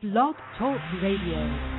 Blog Talk Radio.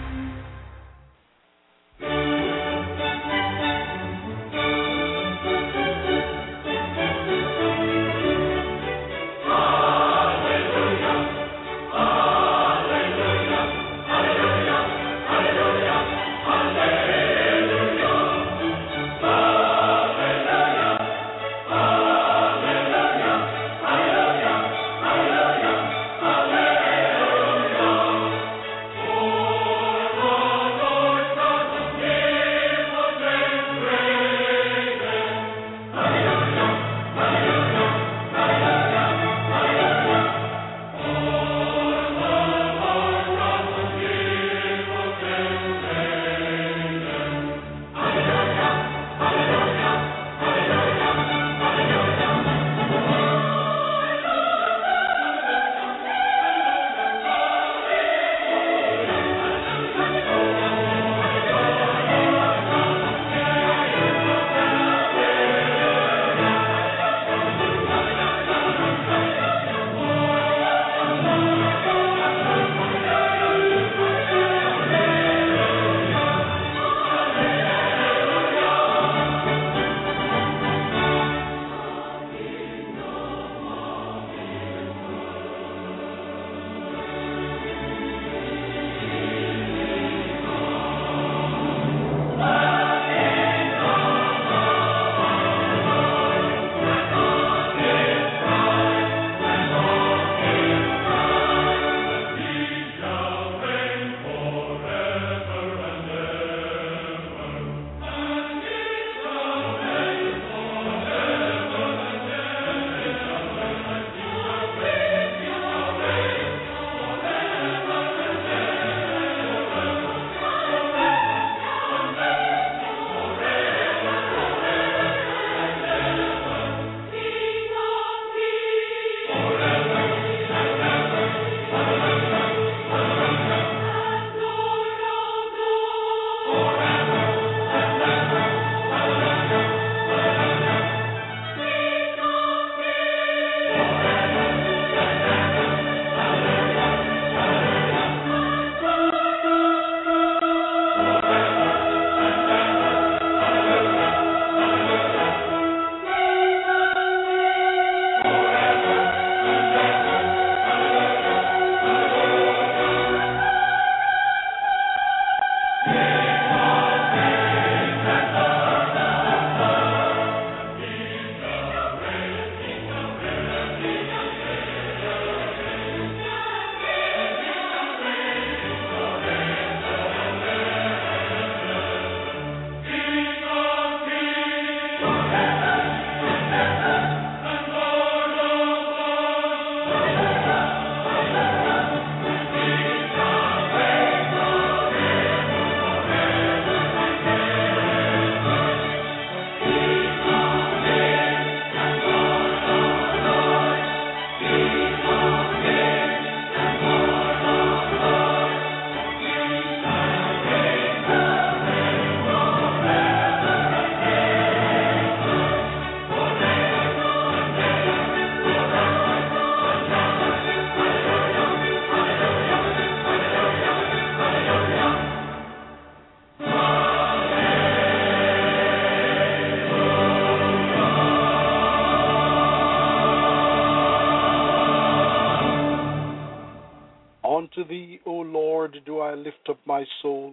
Unto thee, O Lord, do I lift up my soul.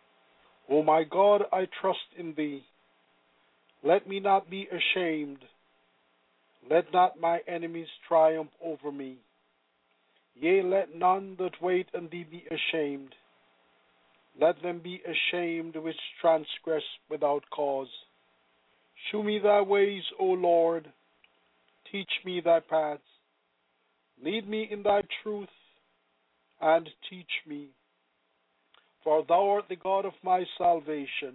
O my God, I trust in thee. Let me not be ashamed. Let not my enemies triumph over me. Yea, let none that wait on thee be ashamed. Let them be ashamed which transgress without cause. Shew me thy ways, O Lord. Teach me thy paths. Lead me in thy truth, and teach me. For thou art the God of my salvation.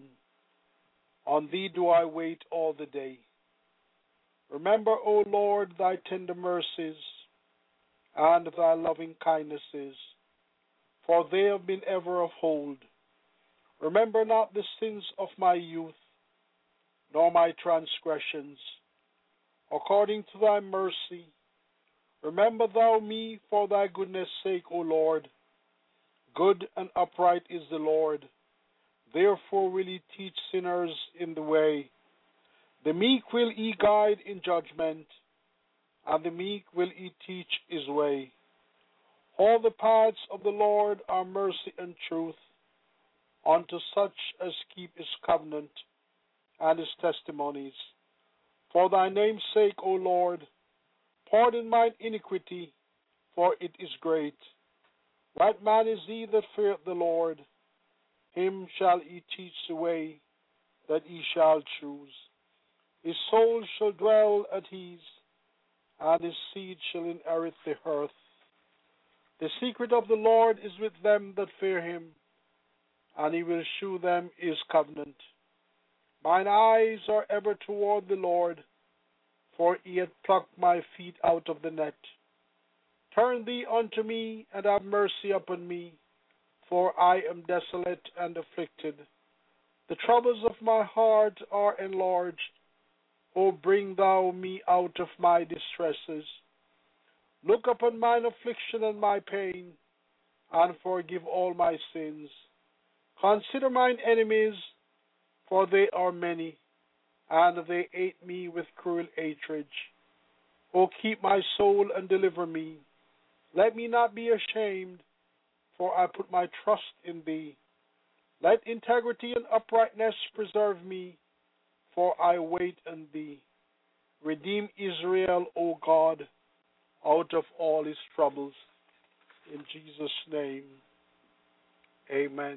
On thee do I wait all the day. Remember, O Lord, thy tender mercies and thy loving kindnesses, for they have been ever of old. Remember not the sins of my youth, nor my transgressions. According to thy mercy, remember thou me for thy goodness' sake, O Lord. Good and upright is the Lord. Therefore will he teach sinners in the way. The meek will he guide in judgment, and the meek will he teach his way. All the paths of the Lord are mercy and truth unto such as keep his covenant and his testimonies. For thy name's sake, O Lord, pardon mine iniquity, for it is great. What man is he that feareth the Lord? Him shall he teach the way that he shall choose. His soul shall dwell at ease, and his seed shall inherit the earth. The secret of the Lord is with them that fear him, and he will shew them his covenant. Mine eyes are ever toward the Lord, for he hath plucked my feet out of the net. Turn thee unto me, and have mercy upon me, for I am desolate and afflicted. The troubles of my heart are enlarged. O bring thou me out of my distresses. Look upon mine affliction and my pain, and forgive all my sins. Consider mine enemies, for they are many, and they hate me with cruel hatred. O keep my soul and deliver me. Let me not be ashamed, for I put my trust in thee. Let integrity and uprightness preserve me, for I wait on thee. Redeem Israel, O God, out of all his troubles. In Jesus' name, amen.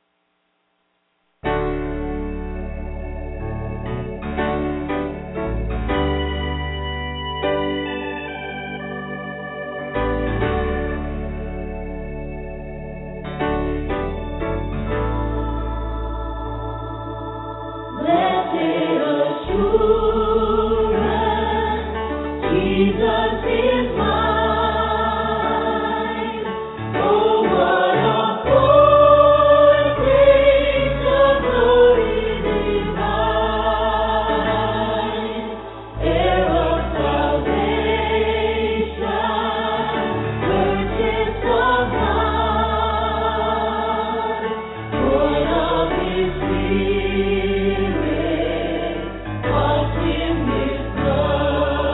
Jesus is mine. Oh, what a foretaste of glory divine, heir of salvation, purchased of God, born of His Spirit, washed in His blood.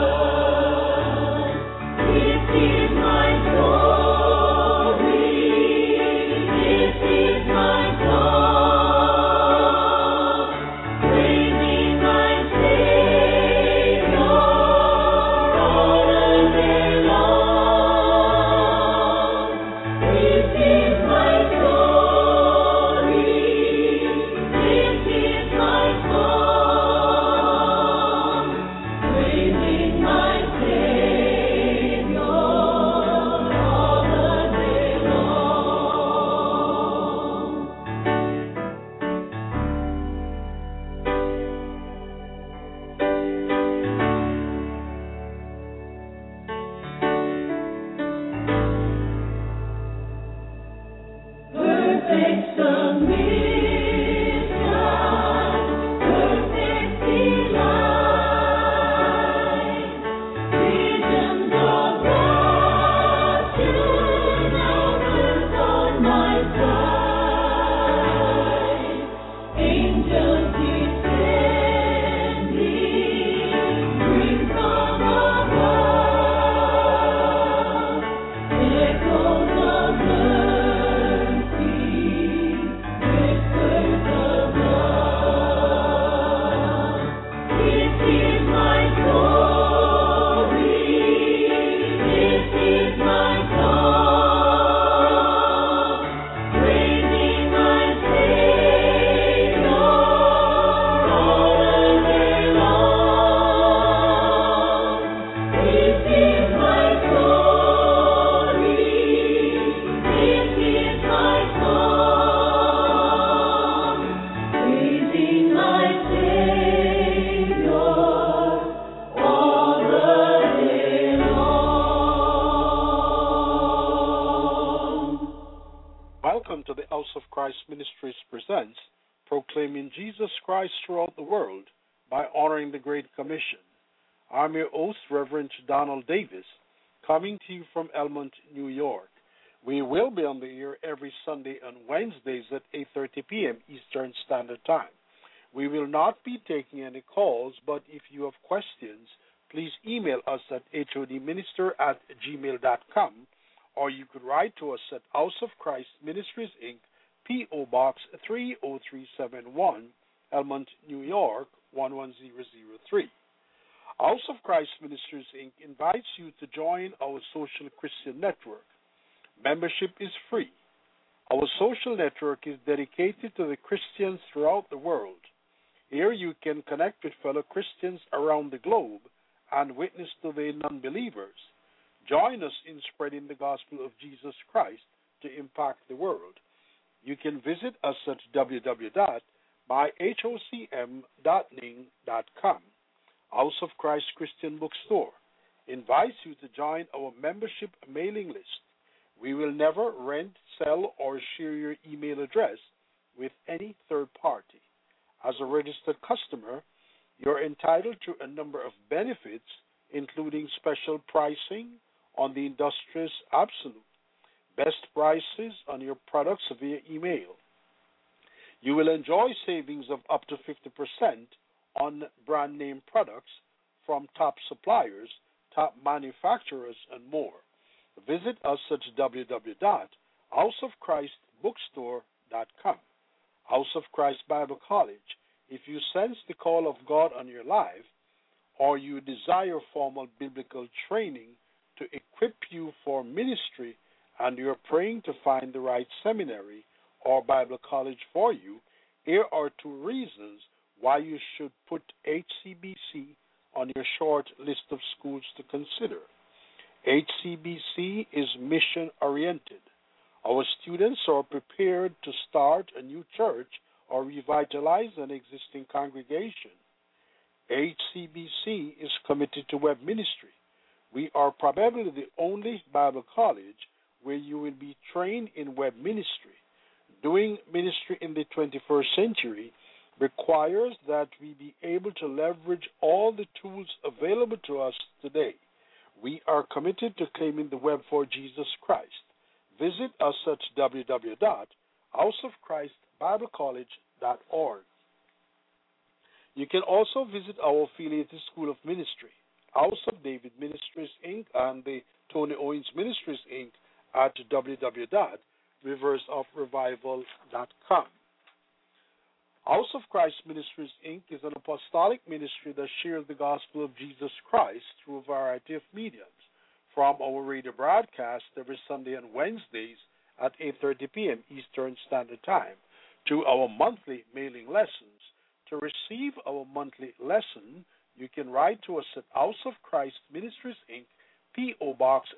Welcome to the House of Christ Ministries presents Proclaiming Jesus Christ Throughout the World by Honoring the Great Commission. I'm your host, Reverend Donald Davis, coming to you from Elmont, New York. We will be on the air every Sunday and Wednesdays at 8:30 p.m. Eastern Standard Time. We will not be taking any calls, but if you have questions, please email us at hodminister@gmail.com, or you could write to us at House of Christ Ministries, Inc., P.O. Box 30371, Elmont, New York, 11003. House of Christ Ministries, Inc. invites you to join our social Christian network. Membership is free. Our social network is dedicated to the Christians throughout the world. Here you can connect with fellow Christians around the globe and witness to the non-believers. Join us in spreading the gospel of Jesus Christ to impact the world. You can visit us at www.myhocm.ning.com. House of Christ Christian Bookstore invites you to join our membership mailing list. We will never rent, sell, or share your email address with any third party. As a registered customer, you're entitled to a number of benefits, including special pricing on the Industrious Absolute, best prices on your products via email. You will enjoy savings of up to 50% on brand name products from top suppliers, top manufacturers, and more. Visit us at www.houseofchristbookstore.com. House of Christ Bible College. If you sense the call of God on your life, or you desire formal biblical training to equip you for ministry, and you're praying to find the right seminary or Bible college for you, here are 2 reasons why you should put HCBC on your short list of schools to consider. HCBC is mission-oriented. Our students are prepared to start a new church or revitalize an existing congregation. HCBC is committed to web ministry. We are probably the only Bible college where you will be trained in web ministry. Doing ministry in the 21st century requires that we be able to leverage all the tools available to us today. We are committed to claiming the web for Jesus Christ. Visit us at www.houseofchristbiblecollege.org. You can also visit our affiliated School of Ministry, House of David Ministries, Inc., and the Tony Owens Ministries, Inc., at www.riversofrevival.com. House of Christ Ministries, Inc. is an apostolic ministry that shares the gospel of Jesus Christ through a variety of mediums, from our radio broadcast every Sunday and Wednesdays at 8:30 p.m. Eastern Standard Time to our monthly mailing lessons. To receive our monthly lesson, you can write to us at House of Christ Ministries, Inc., P.O. Box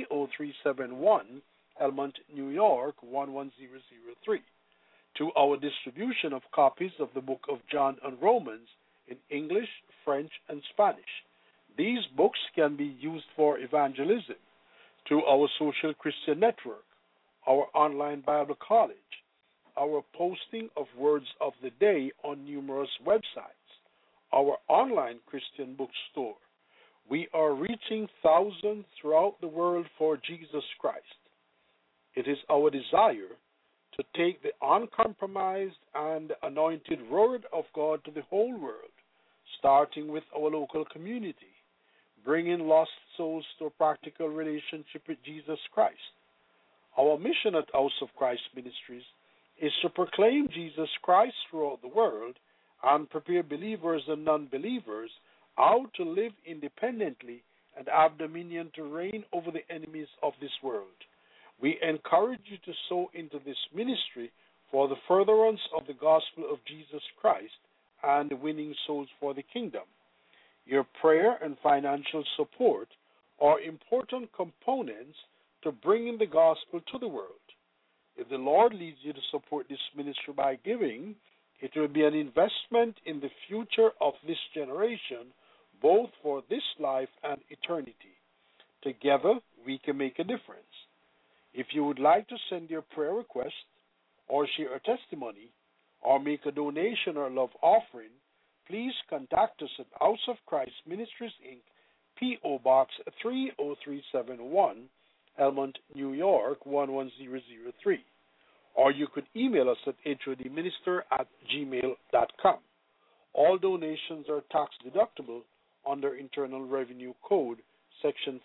30371, Elmont, New York, 11003. To our distribution of copies of the book of John and Romans in English, French, and Spanish. These books can be used for evangelism. To our social Christian network, our online Bible college, our posting of words of the day on numerous websites, our online Christian bookstore. We are reaching thousands throughout the world for Jesus Christ. It is our desire to take the uncompromised and anointed word of God to the whole world, starting with our local community, bringing lost souls to a practical relationship with Jesus Christ. Our mission at House of Christ Ministries is to proclaim Jesus Christ throughout the world and prepare believers and non-believers how to live independently and have dominion to reign over the enemies of this world. We encourage you to sow into this ministry for the furtherance of the gospel of Jesus Christ and winning souls for the kingdom. Your prayer and financial support are important components to bringing the gospel to the world. If the Lord leads you to support this ministry by giving, it will be an investment in the future of this generation, both for this life and eternity. Together, we can make a difference. If you would like to send your prayer request or share a testimony or make a donation or love offering, please contact us at House of Christ Ministries, Inc., P.O. Box 30371, Elmont, New York 11003. Or you could email us at hodminister@gmail.com. All donations are tax deductible under Internal Revenue Code Section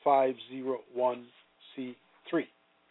501c3.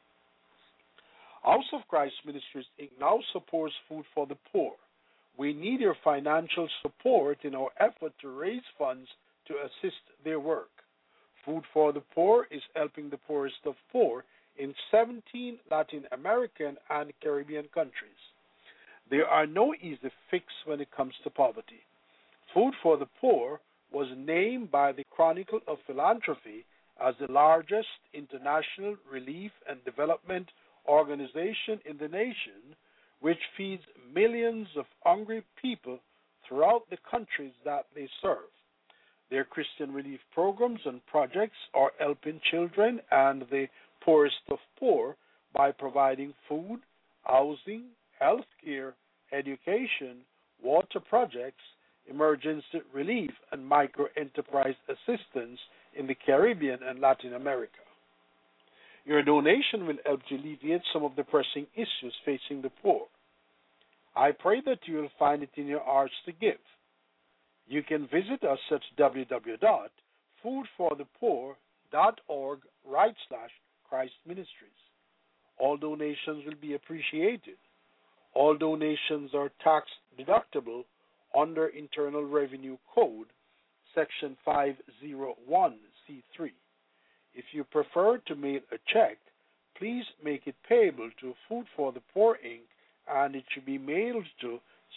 House of Christ Ministries Inc. now supports Food for the Poor. We need your financial support in our effort to raise funds to assist their work. Food for the Poor is helping the poorest of poor in 17 Latin American and Caribbean countries. There are no easy fix when it comes to poverty. Food for the Poor was named by the Chronicle of Philanthropy as the largest international relief and development organization in the nation, which feeds millions of hungry people throughout the countries that they serve. Their Christian relief programs and projects are helping children and the poorest of poor by providing food, housing, health care, education, water projects, emergency relief, and micro-enterprise assistance in the Caribbean and Latin America. Your donation will help to alleviate some of the pressing issues facing the poor. I pray that you will find it in your hearts to give. You can visit us at www.foodforthepoor.org/Christ Ministries. All donations will be appreciated. All donations are tax deductible under Internal Revenue Code Section 501c3. If you prefer to mail a check, please make it payable to Food for the Poor, Inc., and it should be mailed to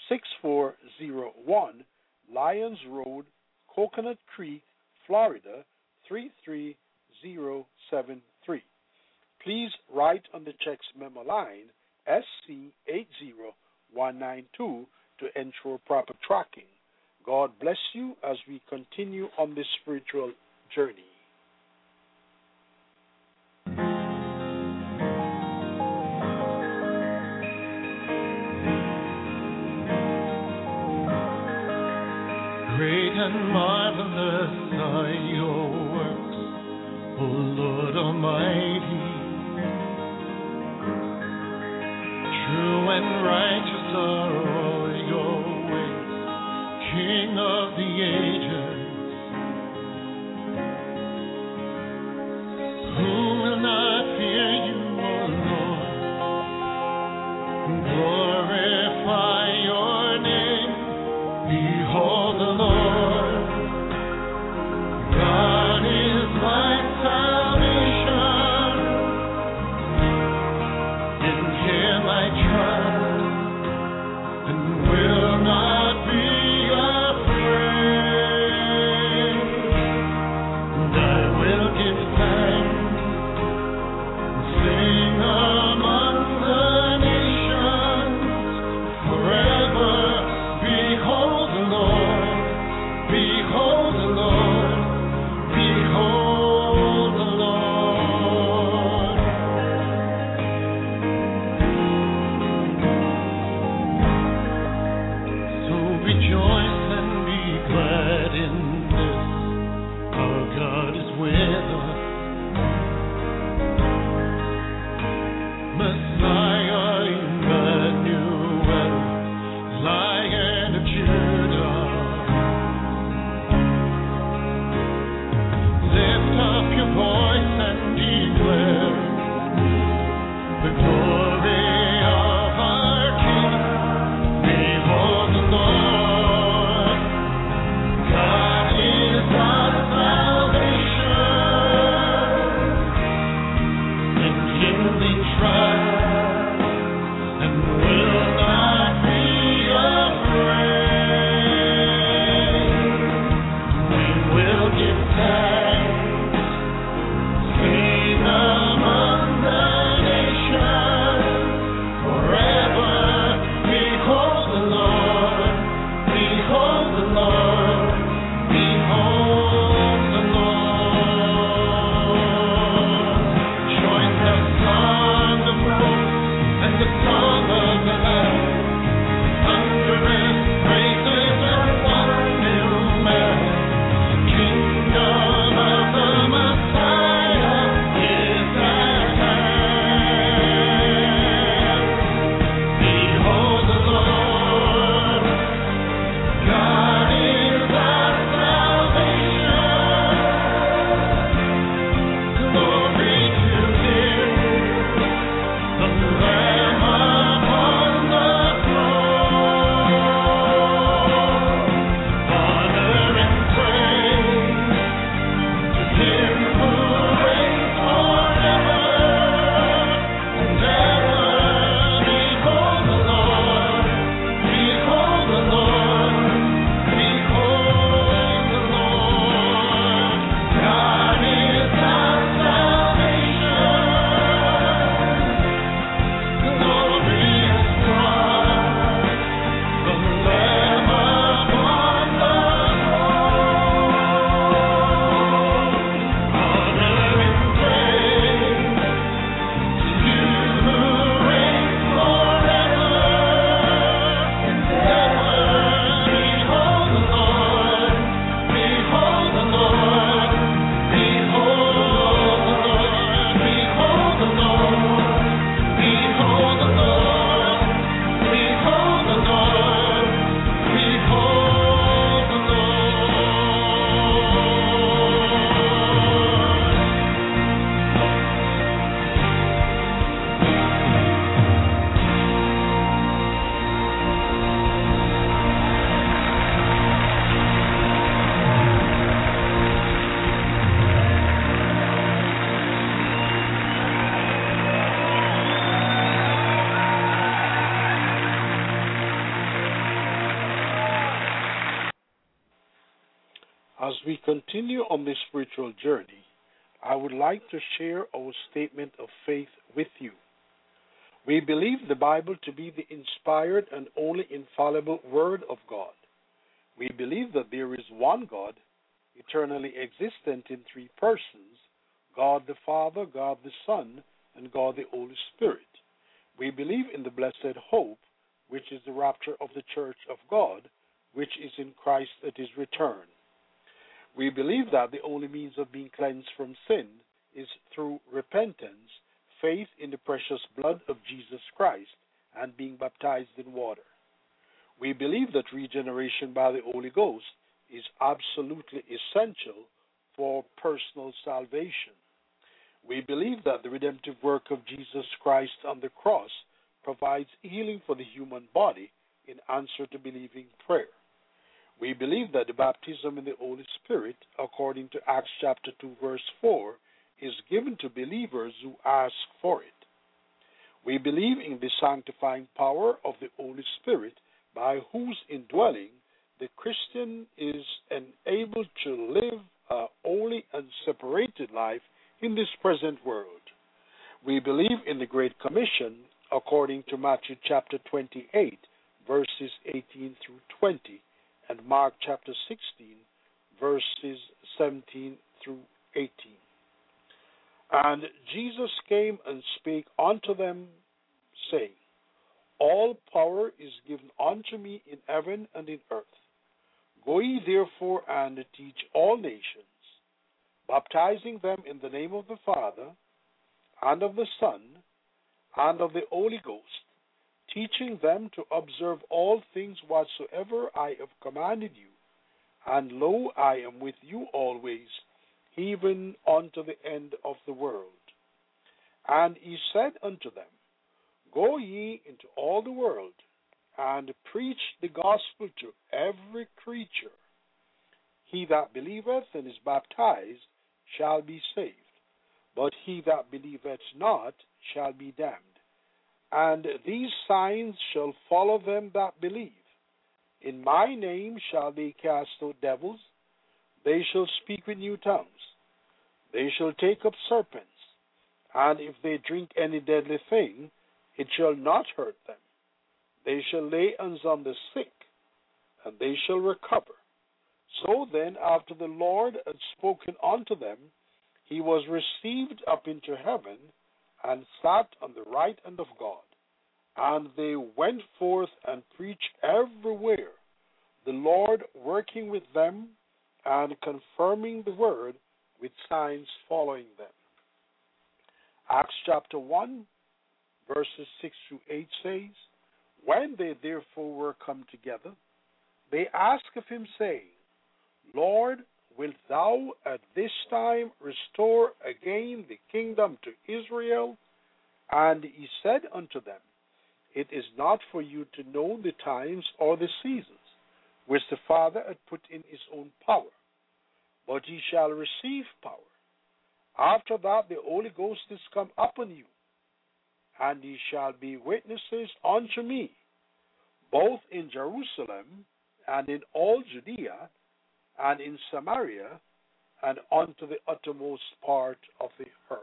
6401 Lyons Road, Coconut Creek, Florida 33073. Please write on the check's memo line SC80192 to ensure proper tracking. God bless you as we continue on this spiritual journey. Great and marvelous are your works, O Lord Almighty. True and righteous are all your ways, King of the ages. Who will not fear you, O Lord? Glorify your name. Behold the Lord. God is my salvation. In Him I trust and will not be afraid. And I will give thanks and sing among the nations forever. Behold the Lord, behold the Lord, behold the Lord. As we continue on this spiritual journey, I would like to share our statement of faith with you. We believe the Bible to be the inspired and only infallible Word of God. We believe that there is one God, eternally existent in three persons, God the Father, God the Son, and God the Holy Spirit. We believe in the blessed hope, which is the rapture of the Church of God, which is in Christ at his return. We believe that the only means of being cleansed from sin is through repentance, faith in the precious blood of Jesus Christ, and being baptized in water. We believe that regeneration by the Holy Ghost is absolutely essential for personal salvation. We believe that the redemptive work of Jesus Christ on the cross provides healing for the human body in answer to believing prayer. We believe that the baptism in the Holy Spirit, according to Acts chapter 2, verse 4, is given to believers who ask for it. We believe in the sanctifying power of the Holy Spirit, by whose indwelling the Christian is enabled to live a holy and separated life in this present world. We believe in the Great Commission, according to Matthew chapter 28, verses 18 through 20, and Mark chapter 16, verses 17 through 18. And Jesus came and spake unto them, saying, All power is given unto me in heaven and in earth. Go ye therefore and teach all nations, baptizing them in the name of the Father, and of the Son, and of the Holy Ghost, teaching them to observe all things whatsoever I have commanded you. And lo, I am with you always, even unto the end of the world. And he said unto them, Go ye into all the world, and preach the gospel to every creature. He that believeth and is baptized shall be saved, but he that believeth not shall be damned. And these signs shall follow them that believe. In my name shall they cast out devils. They shall speak with new tongues. They shall take up serpents. And if they drink any deadly thing, it shall not hurt them. They shall lay hands on the sick, and they shall recover. So then, after the Lord had spoken unto them, he was received up into heaven, and sat on the right hand of God. And they went forth and preached everywhere, the Lord working with them and confirming the word with signs following them. Acts chapter 1, verses 6 through 8 says, When they therefore were come together, they asked of him, saying, Lord, wilt thou at this time restore again the kingdom to Israel? And he said unto them, It is not for you to know the times or the seasons, which the Father hath put in his own power, but ye shall receive power. After that the Holy Ghost is come upon you, and ye shall be witnesses unto me, both in Jerusalem and in all Judea and in Samaria and unto the uttermost part of the earth.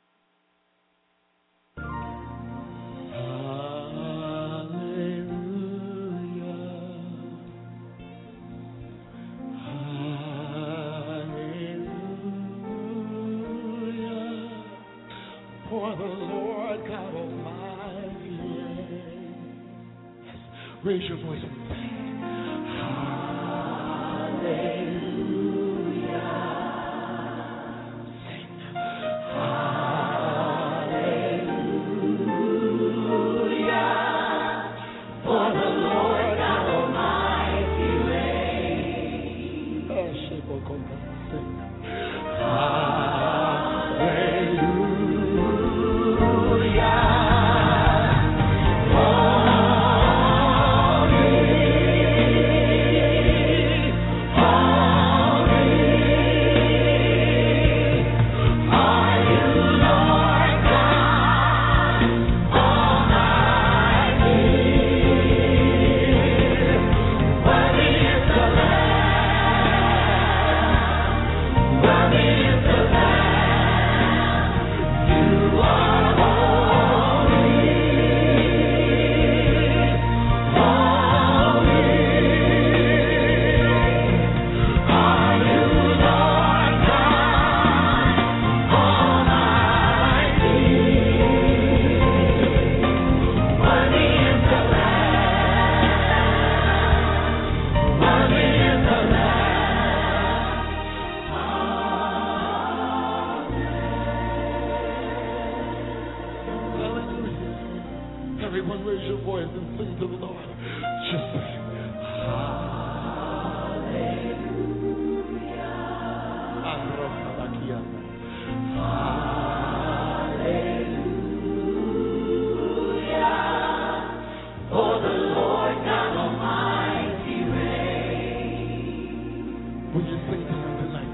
For the Lord God Almighty. Yes. Raise your voice and sing. Hallelujah. Sing. Hallelujah. For the Lord God Almighty reigns. Sing. Hallelujah. Everyone raise your voice and sing to the Lord. Just sing. Will you sing to him tonight?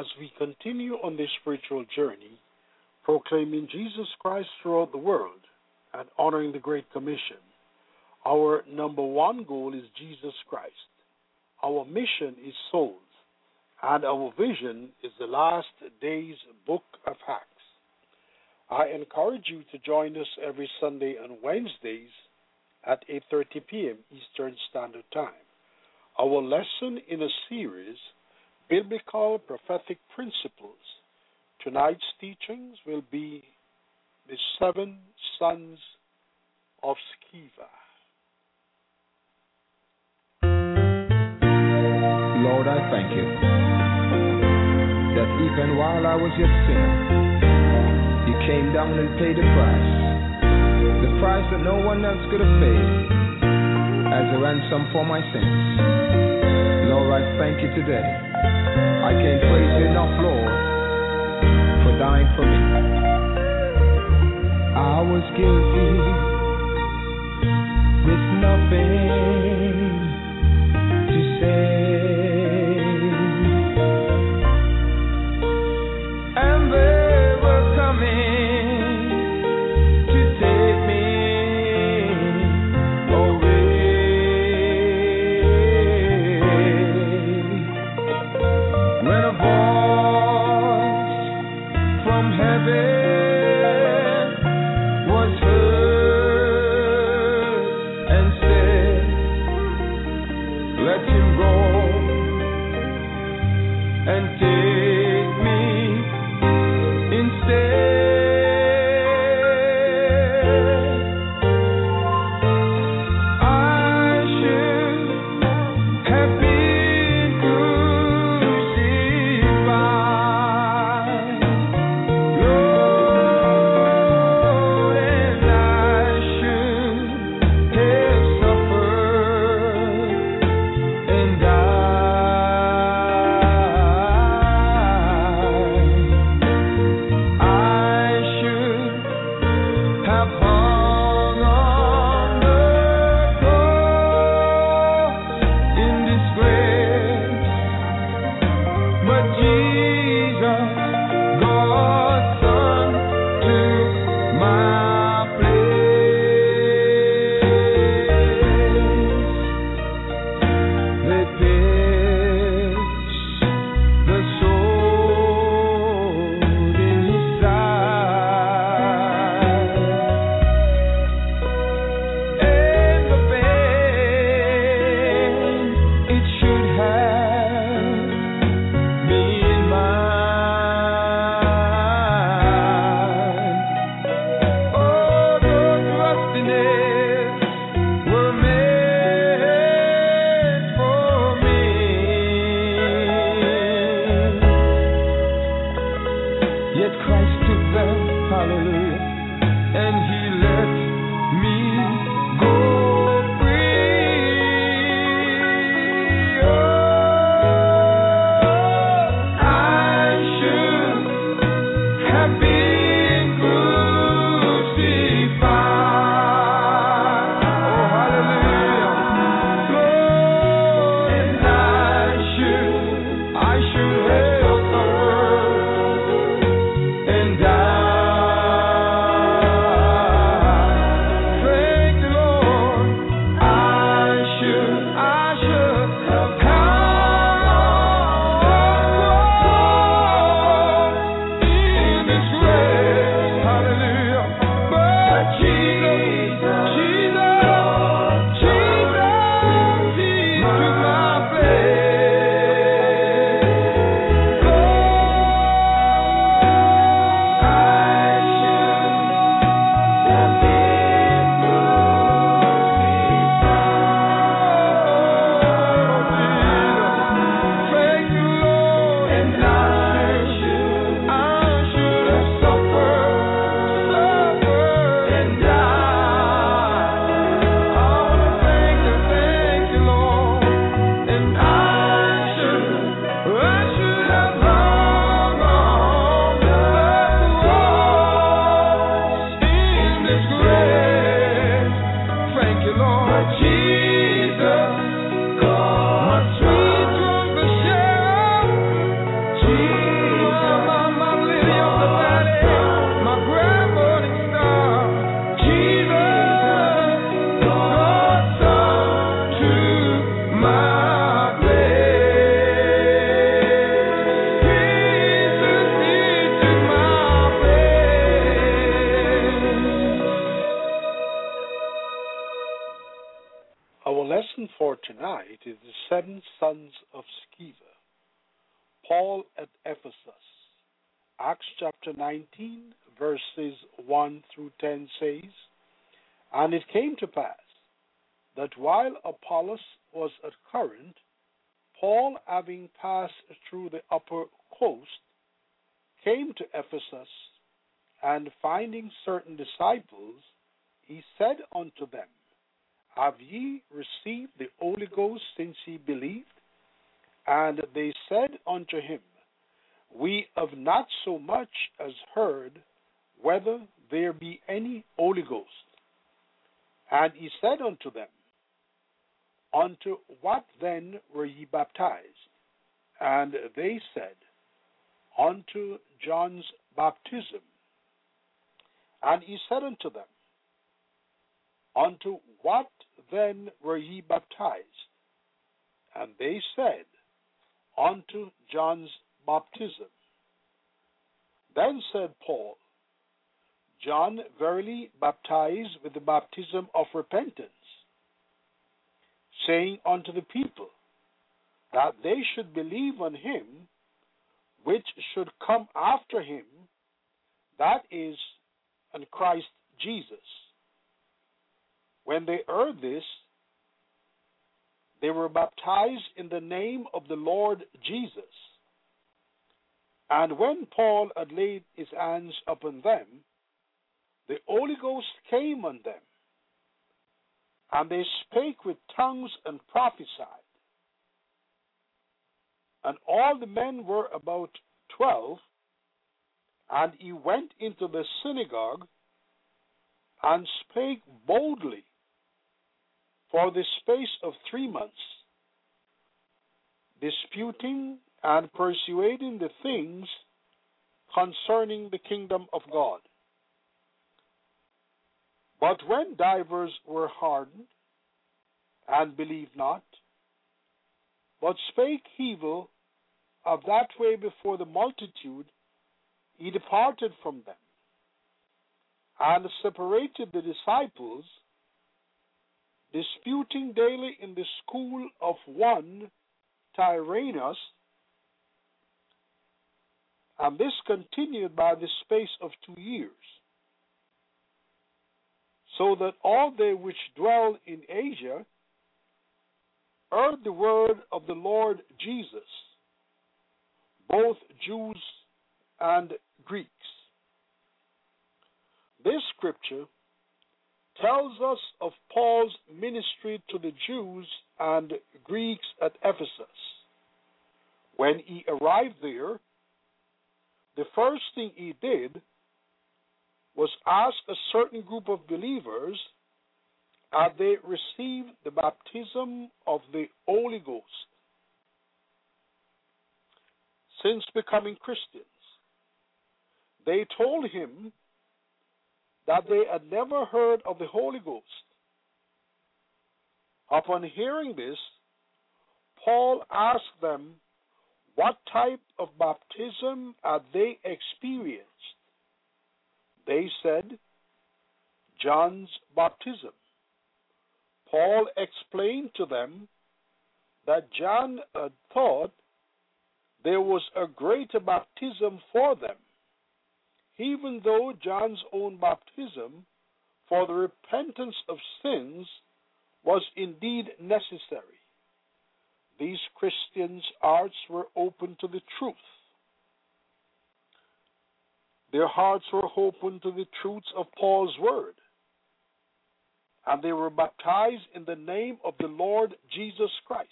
as we continue on this spiritual journey, proclaiming Jesus Christ throughout the world and honoring the Great Commission, our number one goal is Jesus Christ. Our mission is souls, and our vision is the last days book of Acts. I encourage you to join us every Sunday and Wednesdays at 8:30 p.m. Eastern Standard Time. Our lesson in a series, Biblical Prophetic Principles. Tonight's teachings will be the 7 sons of Sceva. Lord, I thank you that even while I was yet sinner, you came down and paid the price that no one else could have paid, as a ransom for my sins. Lord, I thank you today. I can't praise you enough, Lord, for dying for me. I was guilty with nothing to say. 7 sons of Sceva. Paul at Ephesus. Acts chapter 19, verses 1 through 10 says, And it came to pass that while Apollos was at Corinth, Paul, having passed through the upper coast, came to Ephesus, and finding certain disciples, he said unto them, Have ye received the Holy Ghost since ye believed? And they said unto him, We have not so much as heard whether there be any Holy Ghost. And he said unto them, Unto what then were ye baptized? And they said, Unto John's baptism. And he said unto them, Unto what then were ye baptized? And they said, Unto John's baptism. Then said Paul, John verily baptized with the baptism of repentance, saying unto the people that they should believe on him which should come after him, that is, on Christ Jesus. When they heard this, they were baptized in the name of the Lord Jesus. And when Paul had laid his hands upon them, the Holy Ghost came on them, and they spake with tongues and prophesied. And all the men were about 12, and he went into the synagogue and spake boldly for the space of 3 months, disputing and persuading the things concerning the kingdom of God. But when divers were hardened, and believed not, but spake evil of that way before the multitude, he departed from them, and separated the disciples, disputing daily in the school of one Tyrannus, and this continued by the space of 2 years, so that all they which dwell in Asia heard the word of the Lord Jesus, both Jews and Greeks. This scripture tells us of Paul's ministry to the Jews and Greeks at Ephesus. When he arrived there, the first thing he did was ask a certain group of believers had they received the baptism of the Holy Ghost. Since becoming Christians, they told him that they had never heard of the Holy Ghost. Upon hearing this, Paul asked them what type of baptism had they experienced. They said, John's baptism. Paul explained to them that John had thought there was a greater baptism for them, even though John's own baptism for the repentance of sins was indeed necessary. These Christians' hearts were open to the truth. Their hearts were open to the truths of Paul's word, and they were baptized in the name of the Lord Jesus Christ.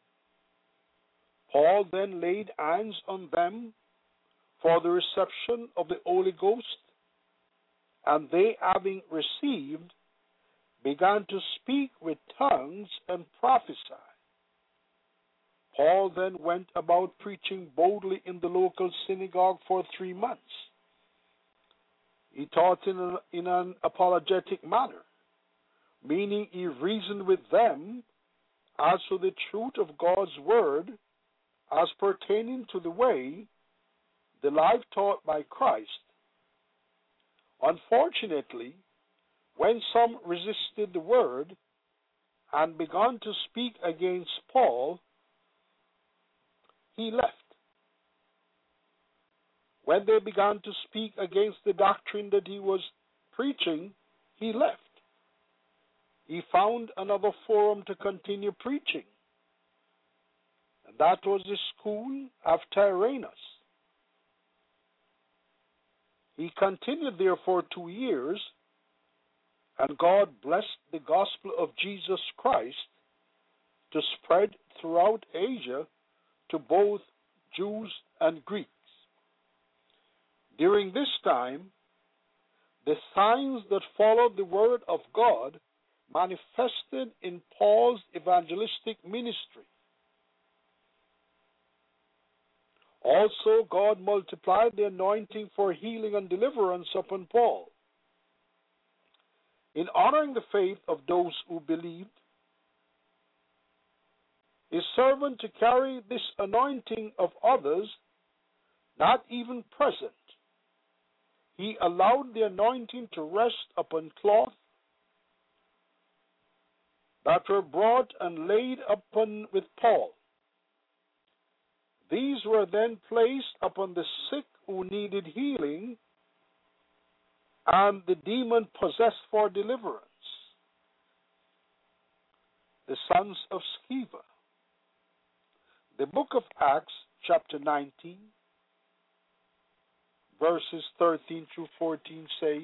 Paul then laid hands on them for the reception of the Holy Ghost, and they, having received, began to speak with tongues and prophesy. Paul then went about preaching boldly in the local synagogue for 3 months. He taught in an apologetic manner, meaning he reasoned with them as to the truth of God's word as pertaining to the way, the life taught by Christ. Unfortunately, when some resisted the word and began to speak against Paul he left. When they began to speak against the doctrine that he was preaching, he left. He found another forum to continue preaching, and that was the school of Tyrannus. He continued there for 2 years, and God blessed the gospel of Jesus Christ to spread throughout Asia to both Jews and Greeks. During this time, the signs that followed the word of God manifested in Paul's evangelistic ministry. Also, God multiplied the anointing for healing and deliverance upon Paul. In honoring the faith of those who believed, his servant to carry this anointing of others, not even present, he allowed the anointing to rest upon cloth that were brought and laid upon with Paul. These were then placed upon the sick who needed healing and the demon-possessed for deliverance. The sons of Sceva. The book of Acts, chapter 19, verses 13 through 14 says,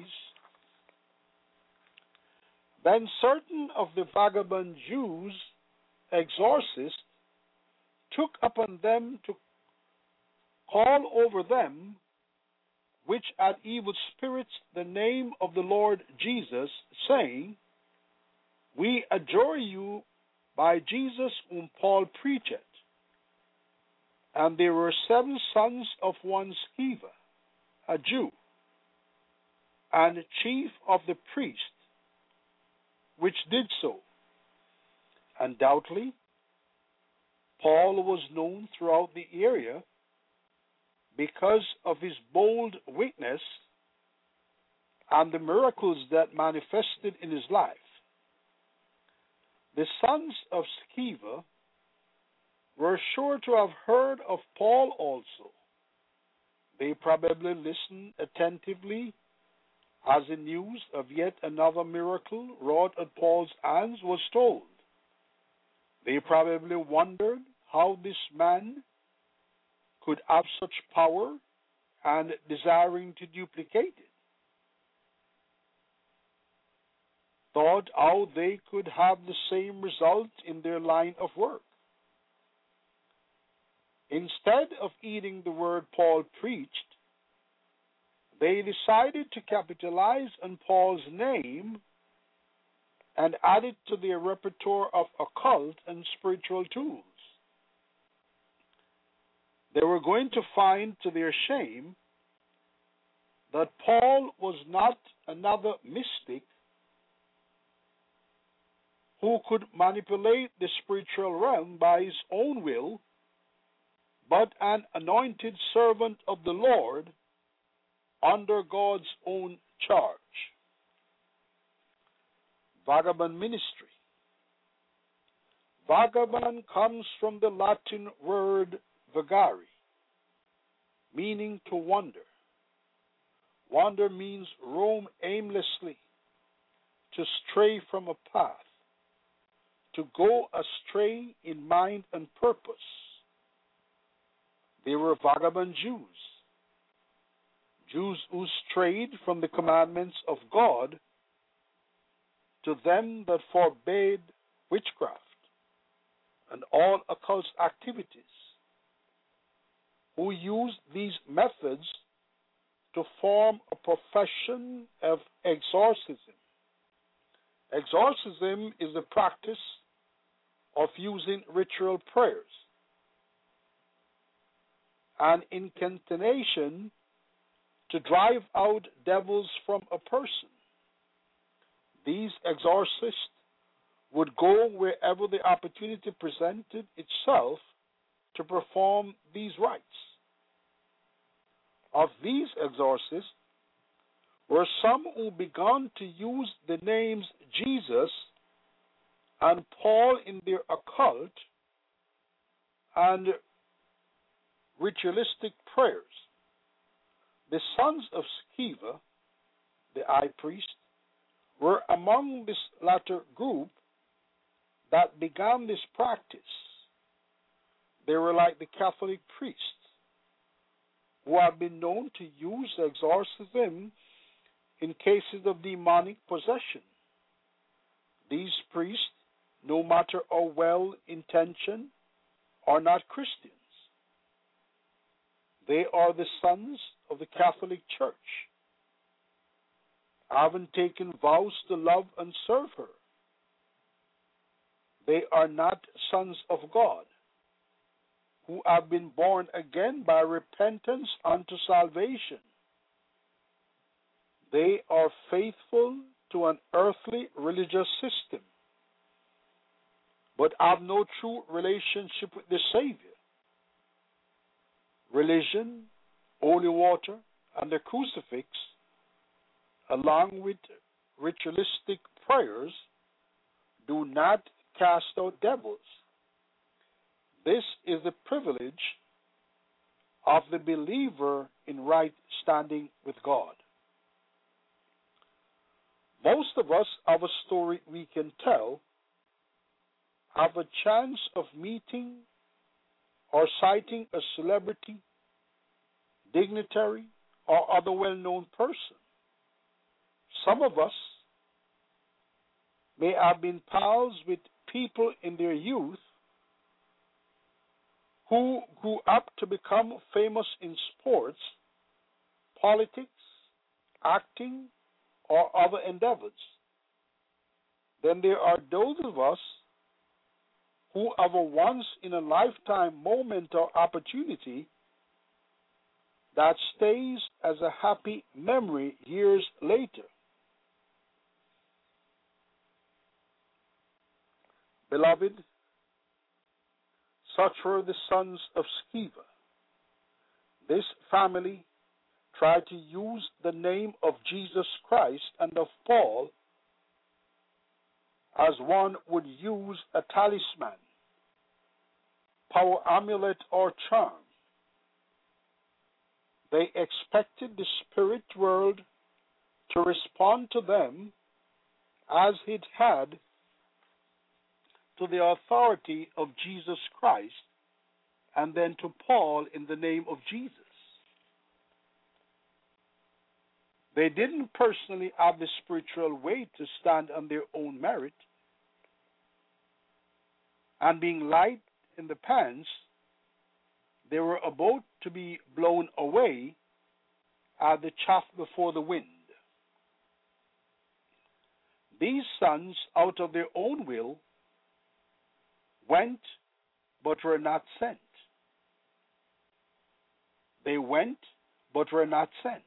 Then certain of the vagabond Jews, exorcists, took upon them to call over them which had evil spirits the name of the Lord Jesus, saying, We adjure you by Jesus whom Paul preacheth. And there were 7 sons of one Sceva, a Jew, and chief of the priest, which did so. Undoubtedly, Paul was known throughout the area because of his bold witness and the miracles that manifested in his life. The sons of Sceva were sure to have heard of Paul also. They probably listened attentively as the news of yet another miracle wrought at Paul's hands was told. They probably wondered how this man could have such power and desiring to duplicate it. Thought how they could have the same result in their line of work. Instead of eating the word Paul preached, they decided to capitalize on Paul's name and add it to their repertoire of occult and spiritual tools. They were going to find to their shame that Paul was not another mystic who could manipulate the spiritual realm by his own will, but an anointed servant of the Lord under God's own charge. Vagabond ministry. Vagabond comes from the Latin word vagare, meaning to wander. Wander means roam aimlessly, to stray from a path, to go astray in mind and purpose. They were vagabond Jews, Jews who strayed from the commandments of God to them that forbade witchcraft and all occult activities, who used these methods to form a profession of exorcism. Exorcism is the practice of using ritual prayers and incantation to drive out devils from a person. These exorcists would go wherever the opportunity presented itself to perform these rites. Of these exorcists were some who began to use the names Jesus and Paul in their occult and ritualistic prayers. The sons of Sceva, the high priest, were among this latter group that began this practice. They were like the Catholic priests, who have been known to use exorcism in cases of demonic possession. These priests, no matter how well-intentioned, are not Christians. They are the sons of the Catholic Church, having taken vows to love and serve her. They are not sons of God, who have been born again by repentance unto salvation. They are faithful to an earthly religious system, but have no true relationship with the Savior. Religion, holy water, and the crucifix, along with ritualistic prayers, do not cast out devils. This is the privilege of the believer in right standing with God. Most of us have a story we can tell, have a chance of meeting or citing a celebrity, dignitary, or other well-known person. Some of us may have been pals with people in their youth who grew up to become famous in sports, politics, acting, or other endeavors. Then there are those of us who have a once-in-a-lifetime moment or opportunity that stays as a happy memory years later. Beloved, such were the sons of Sceva. This family tried to use the name of Jesus Christ and of Paul as one would use a talisman, power amulet, or charm. They expected the spirit world to respond to them as it had to the authority of Jesus Christ, and then to Paul in the name of Jesus. They didn't personally have the spiritual weight to stand on their own merit, and being light in the pants, they were about to be blown away as the chaff before the wind. These sons, out of their own will, went but were not sent. They went but were not sent.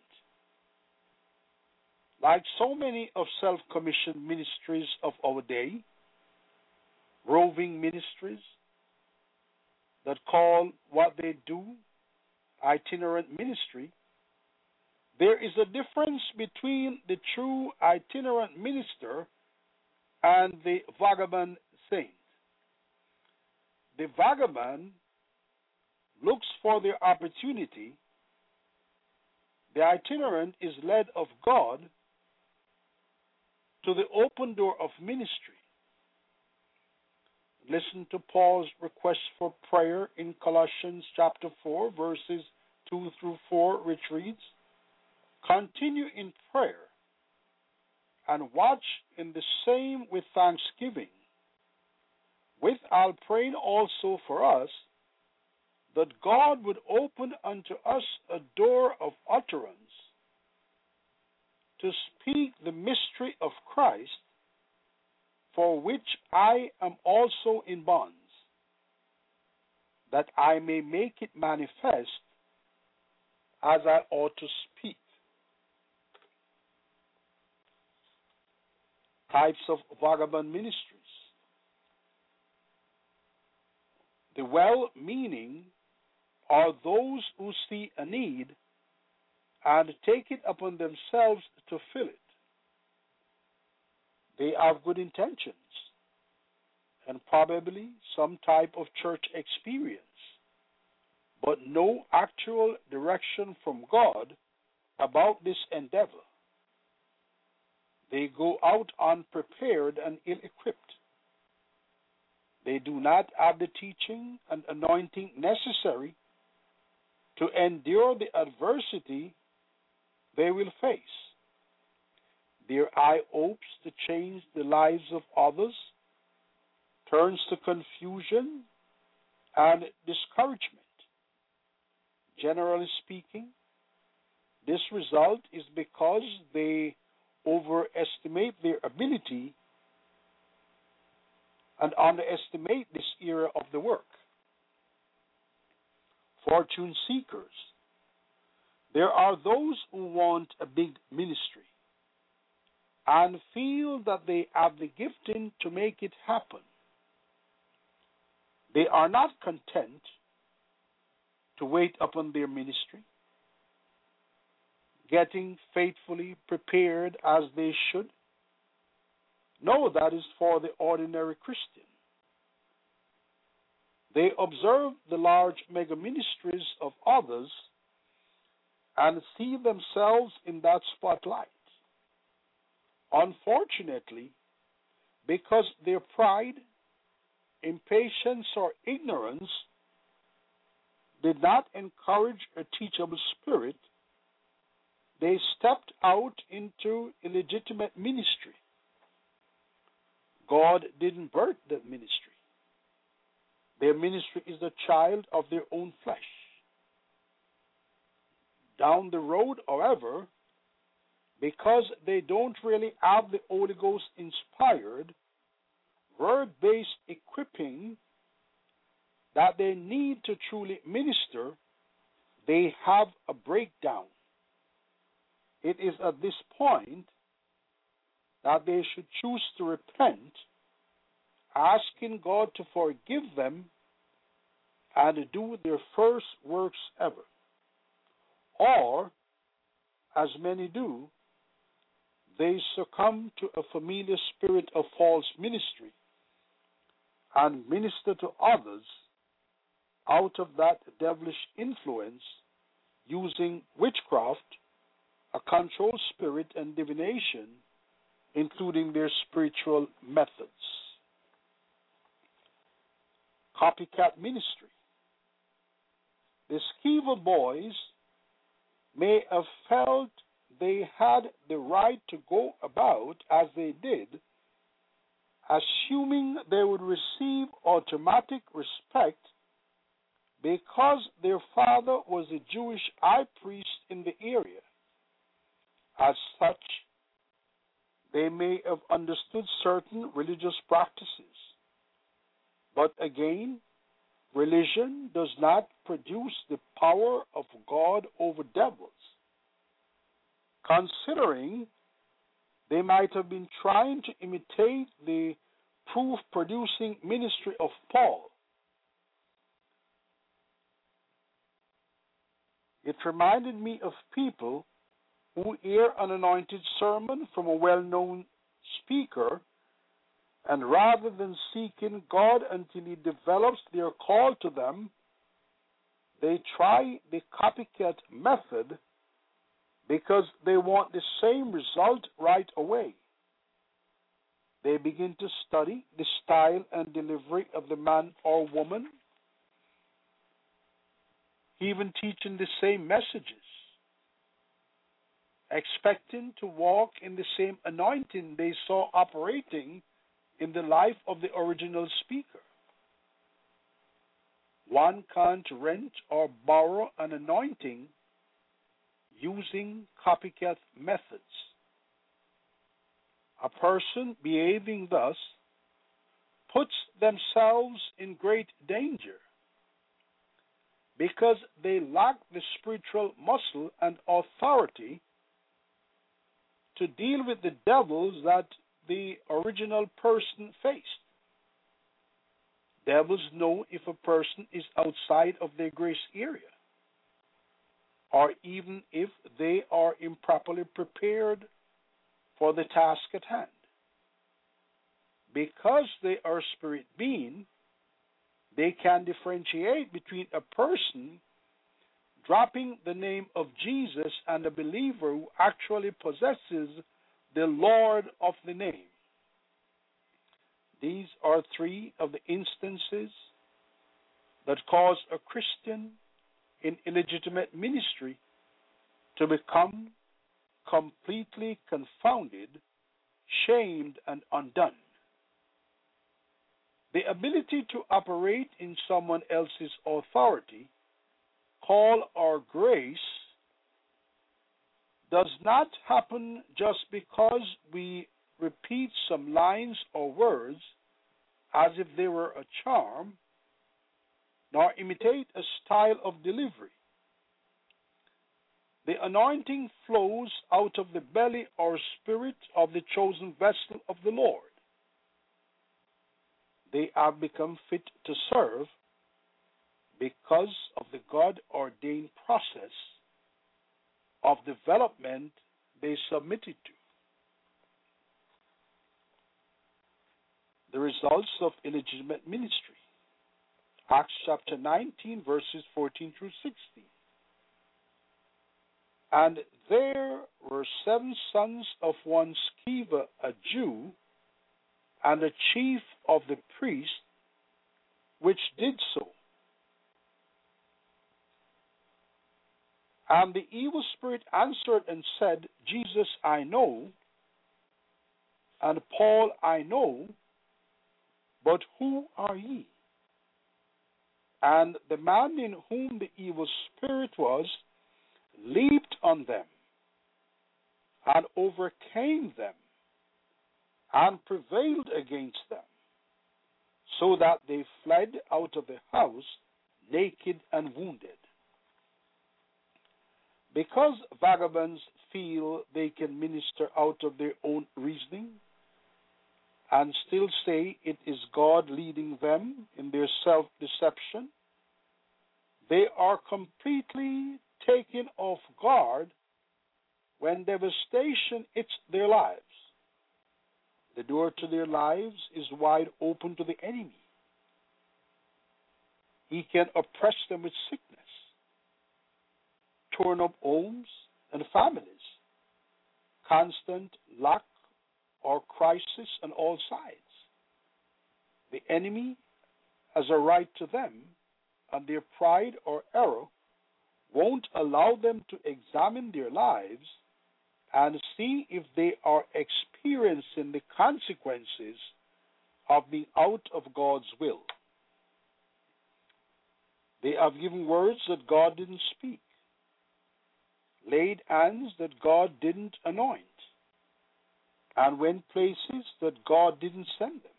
Like so many of self-commissioned ministries of our day, roving ministries that call what they do itinerant ministry, there is a difference between the true itinerant minister and the vagabond saint. The vagabond looks for their opportunity. The itinerant is led of God to the open door of ministry. Listen to Paul's request for prayer in Colossians chapter 4, verses 2 through 4, which reads, "Continue in prayer, and watch in the same with thanksgiving. Withal praying also for us, that God would open unto us a door of utterance, to speak the mystery of Christ, for which I am also in bonds, that I may make it manifest as I ought to speak." Types of vagabond ministries. The well-meaning are those who see a need and take it upon themselves to fill it. They have good intentions and probably some type of church experience, but no actual direction from God about this endeavor. They go out unprepared and ill-equipped. They do not have the teaching and anointing necessary to endure the adversity they will face. Their eye hopes to change the lives of others turns to confusion and discouragement. Generally speaking, this result is because they overestimate their ability and underestimate this area of the work. Fortune seekers. There are those who want a big ministry and feel that they have the gifting to make it happen. They are not content to wait upon their ministry, getting faithfully prepared as they should. No, that is for the ordinary Christian. They observe the large mega ministries of others and see themselves in that spotlight. Unfortunately, because their pride, impatience, or ignorance did not encourage a teachable spirit, they stepped out into illegitimate ministry. God didn't birth that ministry. Their ministry is the child of their own flesh. Down the road, however, because they don't really have the Holy Ghost inspired, word-based equipping that they need to truly minister, they have a breakdown. It is at this point that they should choose to repent, asking God to forgive them and do their first works ever. Or, as many do, they succumb to a familiar spirit of false ministry and minister to others out of that devilish influence using witchcraft, a control spirit, and divination, including their spiritual methods. Copycat ministry. The Skeever boys may have felt they had the right to go about as they did, assuming they would receive automatic respect because their father was a Jewish high priest in the area. As such, they may have understood certain religious practices. But again, religion does not produce the power of God over devils. Considering they might have been trying to imitate the proof-producing ministry of Paul, it reminded me of people who hear an anointed sermon from a well-known speaker, and rather than seeking God until He develops their call to them, they try the copycat method because they want the same result right away. They begin to study the style and delivery of the man or woman, even teaching the same messages, expecting to walk in the same anointing they saw operating in the life of the original speaker. One can't rent or borrow an anointing using copycat methods. A person behaving thus puts themselves in great danger because they lack the spiritual muscle and authority to deal with the devils that the original person faced. Devils know if a person is outside of their grace area, or even if they are improperly prepared for the task at hand. Because they are spirit being, they can differentiate between a person dropping the name of Jesus and the believer who actually possesses the Lord of the name. These are three of the instances that cause a Christian in illegitimate ministry to become completely confounded, shamed, and undone. The ability to operate in someone else's authority, call, or grace does not happen just because we repeat some lines or words as if they were a charm, nor imitate a style of delivery. The anointing flows out of the belly or spirit of the chosen vessel of the Lord. They have become fit to serve because of the God-ordained process of development they submitted to. The results of illegitimate ministry. Acts chapter 19, verses 14 through 16. And there were 7 sons of one Sceva, a Jew, and the chief of the priests, which did so. And the evil spirit answered and said, Jesus I know, and Paul I know, but who are ye? And the man in whom the evil spirit was leaped on them and overcame them and prevailed against them, so that they fled out of the house naked and wounded. Because vagabonds feel they can minister out of their own reasoning and still say it is God leading them in their self-deception, they are completely taken off guard when devastation hits their lives. The door to their lives is wide open to the enemy. He can oppress them with sickness, torn up homes and families, constant lack or crisis on all sides. The enemy has a right to them, and their pride or error won't allow them to examine their lives and see if they are experiencing the consequences of being out of God's will. They have given words that God didn't speak, laid hands that God didn't anoint, and went places that God didn't send them.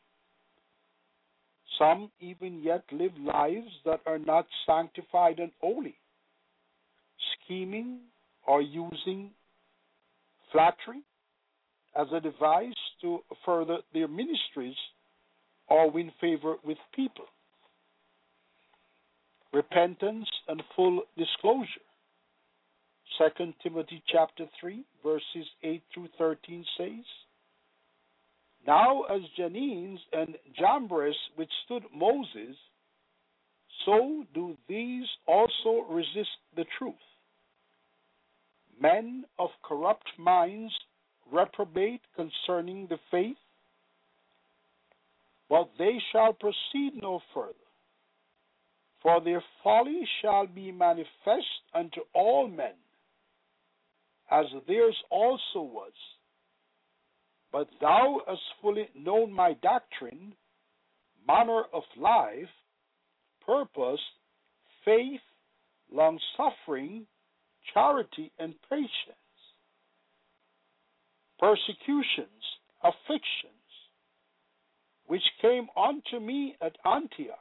Some even yet live lives that are not sanctified and holy, scheming or using flattery as a device to further their ministries or win favor with people. Repentance and full disclosure. 2 Timothy chapter 3, verses 8 through 13 says, Now as Jannes and Jambres withstood Moses, so do these also resist the truth. Men of corrupt minds reprobate concerning the faith, but they shall proceed no further. For their folly shall be manifest unto all men, as theirs also was. But thou hast fully known my doctrine, manner of life, purpose, faith, long-suffering, charity, and patience, persecutions, afflictions, which came unto me at Antioch,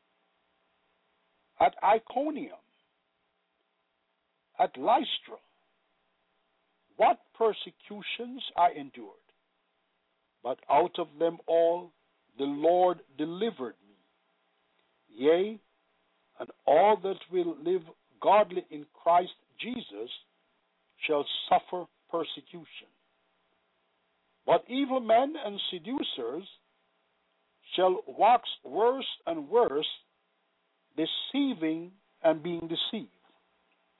at Iconium, at Lystra. What persecutions I endured, but out of them all the Lord delivered me. Yea, and all that will live godly in Christ Jesus shall suffer persecution. But evil men and seducers shall wax worse and worse, deceiving and being deceived.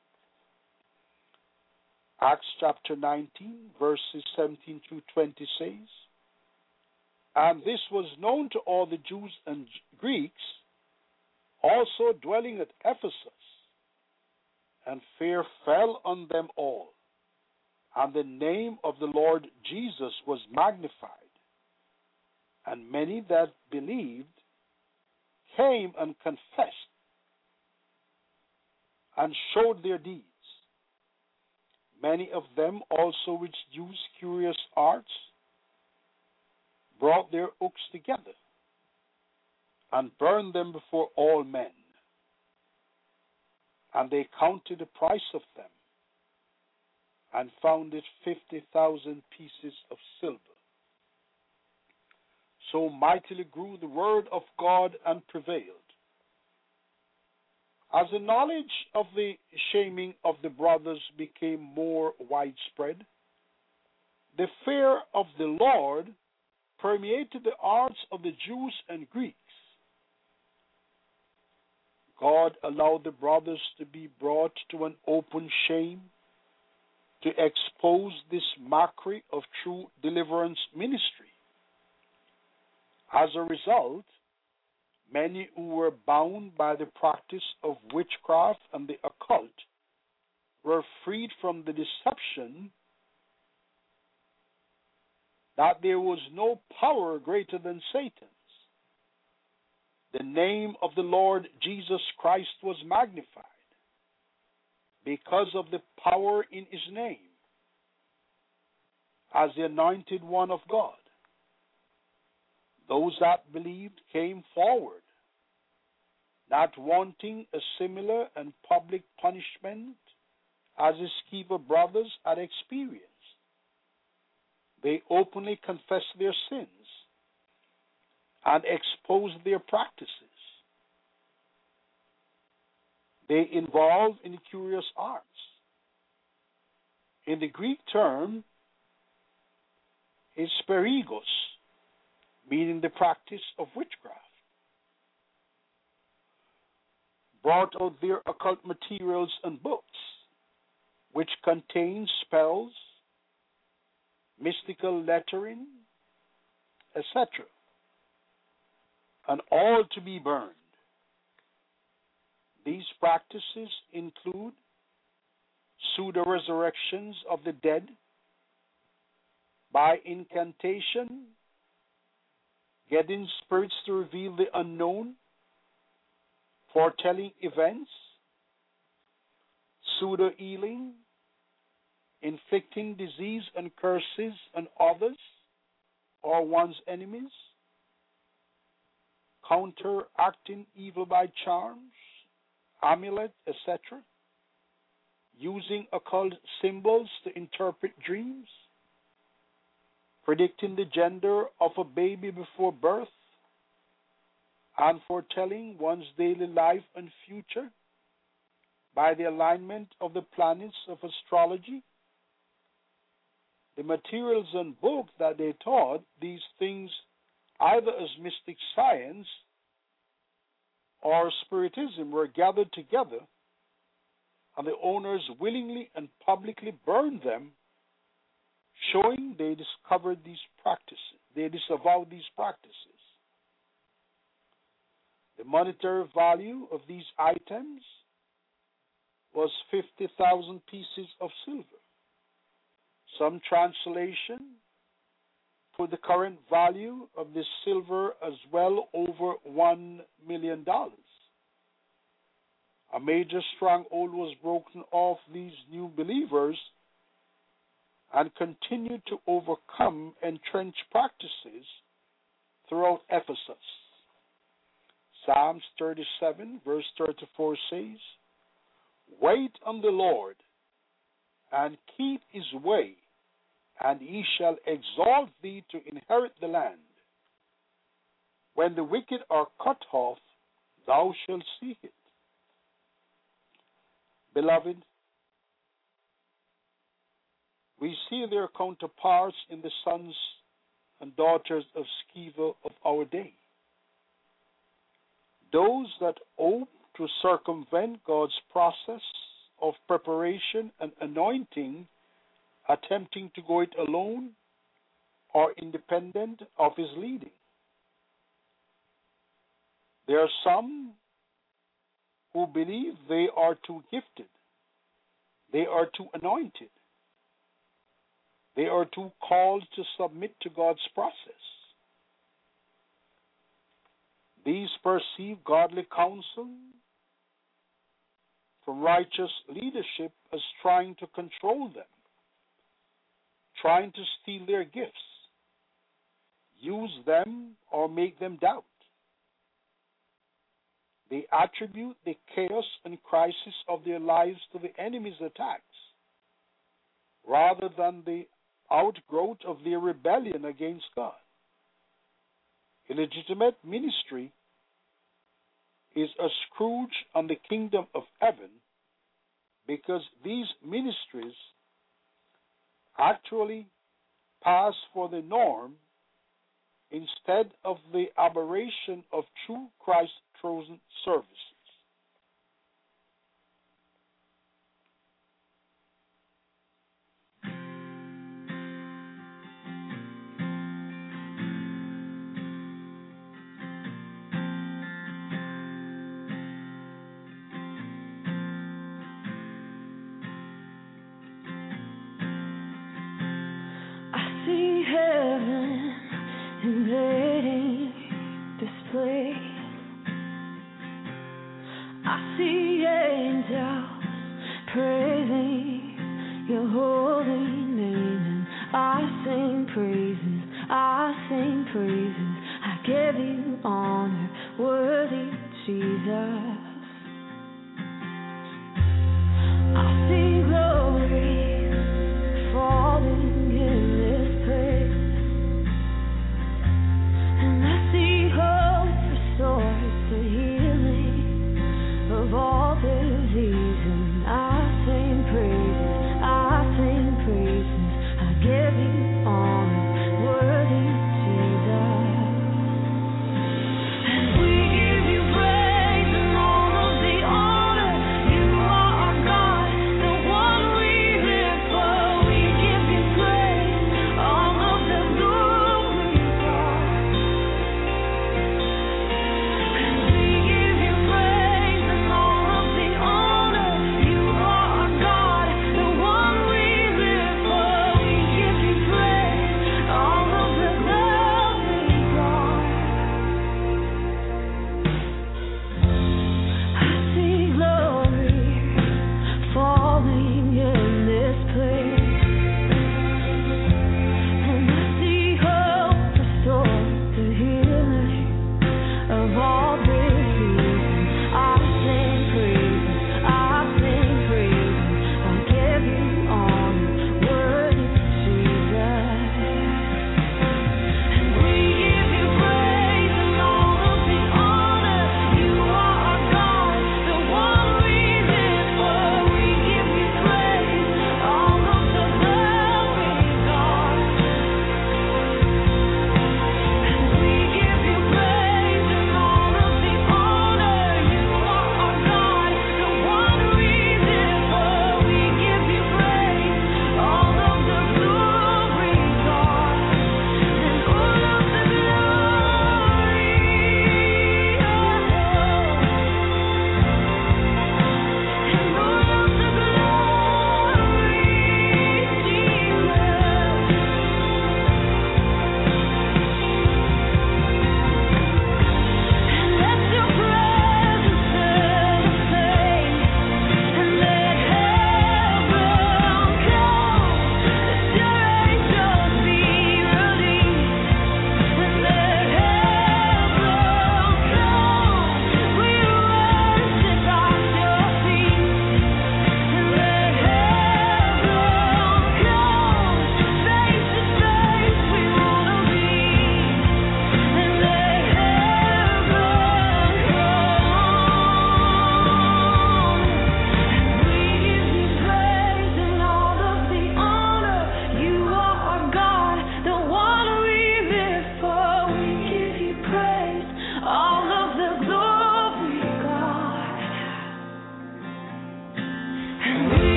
Acts chapter 19, verses 17 through 20 says, "And this was known to all the Jews and Greeks also dwelling at Ephesus, and fear fell on them all. And the name of the Lord Jesus was magnified, and many that believed came and confessed and showed their deeds. Many of them also which used curious arts brought their hooks together and burned them before all men. And they counted the price of them and found it 50,000 pieces of silver. So mightily grew the word of God and prevailed. As the knowledge of the shaming of the brothers became more widespread, the fear of the Lord permeated the hearts of the Jews and Greeks. God allowed the brothers to be brought to an open shame to expose this mockery of true deliverance ministry. As a result, many who were bound by the practice of witchcraft and the occult were freed from the deception that there was no power greater than Satan's. The name of the Lord Jesus Christ was magnified because of the power in his name as the anointed one of God. Those that believed came forward, not wanting a similar and public punishment as the Sceva brothers had experienced. They openly confessed their sins and exposed their practices. They involved in curious arts. In the Greek term, is sperigos, meaning the practice of witchcraft. Brought out their occult materials and books, which contain spells, mystical lettering, etc., and all to be burned. These practices include pseudo-resurrections of the dead by incantation, getting spirits to reveal the unknown, foretelling events, pseudo-healing, inflicting disease and curses on others or one's enemies, counteracting evil by charms, amulet, etc., using occult symbols to interpret dreams, predicting the gender of a baby before birth, and foretelling one's daily life and future by the alignment of the planets of astrology. The materials and books that they taught these things either as mystic science or spiritism were gathered together, and the owners willingly and publicly burned them, showing they discovered these practices. They disavowed these practices. The monetary value of these items was 50,000 pieces of silver. Some translation put the current value of this silver as well over $1 million. A major stronghold was broken off these new believers and continued to overcome entrenched practices throughout Ephesus. Psalms 37, verse 34 says, "Wait on the Lord, and keep his way, and he shall exalt thee to inherit the land. When the wicked are cut off, thou shalt see it." Beloved, we see their counterparts in the sons and daughters of Sceva of our day. Those that hope to circumvent God's process of preparation and anointing attempting to go it alone or independent of his leading. There are some who believe they are too gifted, they are too anointed, they are too called to submit to God's process. These perceive godly counsel from righteous leadership as trying to control them, trying to steal their gifts, use them, or make them doubt. They attribute the chaos and crisis of their lives to the enemy's attacks, rather than the outgrowth of their rebellion against God. Illegitimate ministry is a scourge on the kingdom of heaven, because these ministries actually pass for the norm instead of the aberration of true Christ-chosen services. I see heaven invading this place.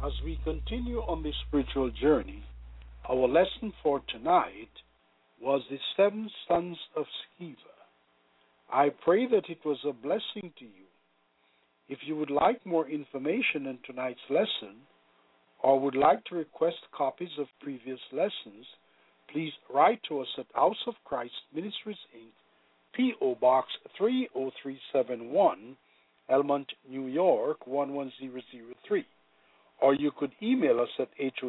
As we continue on this spiritual journey, our lesson for tonight was the seven sons of Sceva. I pray that it was a blessing to you. If you would like more information on tonight's lesson or would like to request copies of previous lessons, please write to us at House of Christ Ministries, Inc., P.O. Box 30371, Elmont, New York 11003. Or you could email us at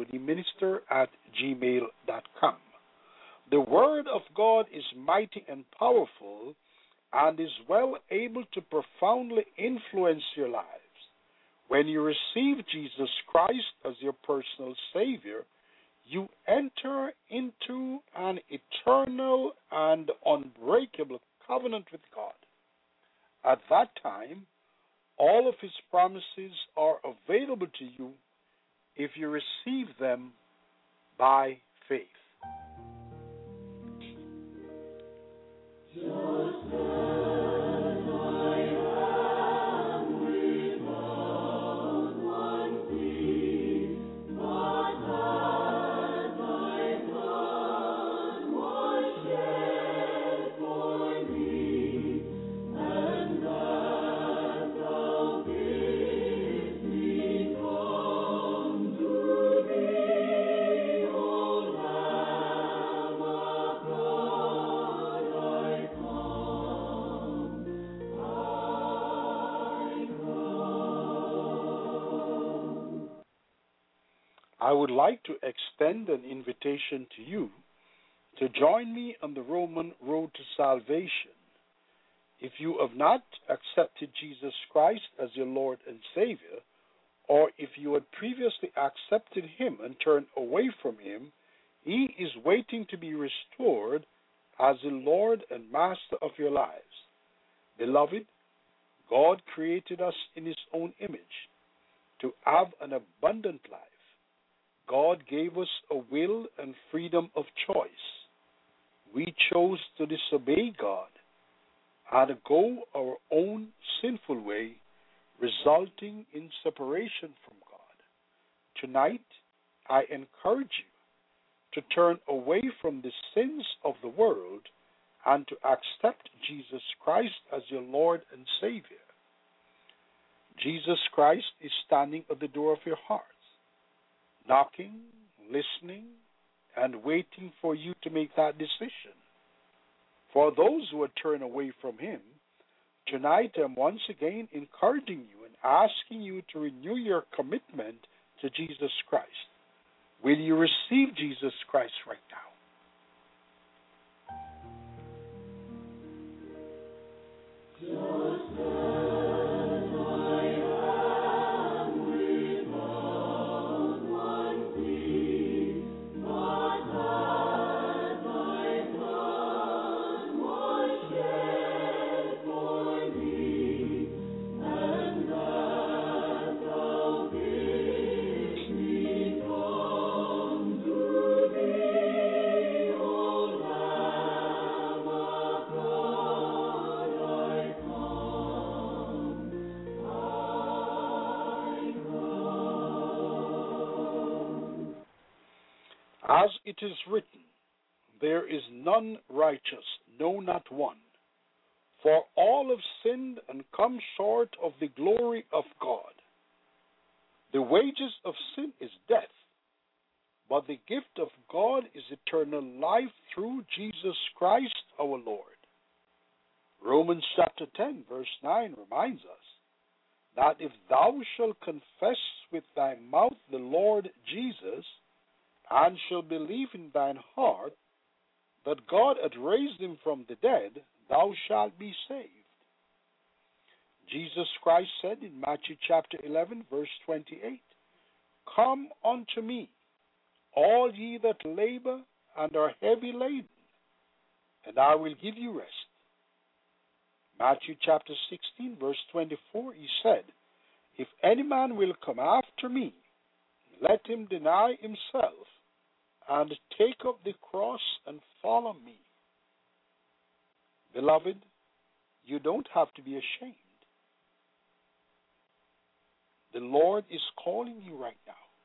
hodminister@gmail.com. The Word of God is mighty and powerful and is well able to profoundly influence your lives. When you receive Jesus Christ as your personal Savior, you enter into an eternal and unbreakable covenant with God. At that time, all of His promises are available to you if you receive them by faith. I would like to extend an invitation to you to join me on the Roman road to salvation. If you have not accepted Jesus Christ as your Lord and Savior, or if you had previously accepted Him and turned away from Him, He is waiting to be restored as the Lord and Master of your lives. Beloved, God created us in His own image to have an abundant life. God gave us a will and freedom of choice. We chose to disobey God and go our own sinful way, resulting in separation from God. Tonight, I encourage you to turn away from the sins of the world and to accept Jesus Christ as your Lord and Savior. Jesus Christ is standing at the door of your heart, knocking, listening, and waiting for you to make that decision. For those who have turned away from Him, tonight I'm once again encouraging you and asking you to renew your commitment to Jesus Christ. Will you receive Jesus Christ right now? As it is written, there is none righteous, no, not one. For all have sinned and come short of the glory of God. The wages of sin is death, but the gift of God is eternal life through Jesus Christ our Lord. Romans chapter 10, verse 9 reminds us that if thou shalt confess with thy mouth the Lord Jesus, and shall believe in thine heart that God hath raised him from the dead, thou shalt be saved. Jesus Christ said in Matthew chapter 11, verse 28, Come unto me, all ye that labor and are heavy laden, and I will give you rest. Matthew chapter 16, verse 24, he said, If any man will come after me, let him deny himself, and take up the cross and follow me. Beloved, you don't have to be ashamed. The Lord is calling you right now.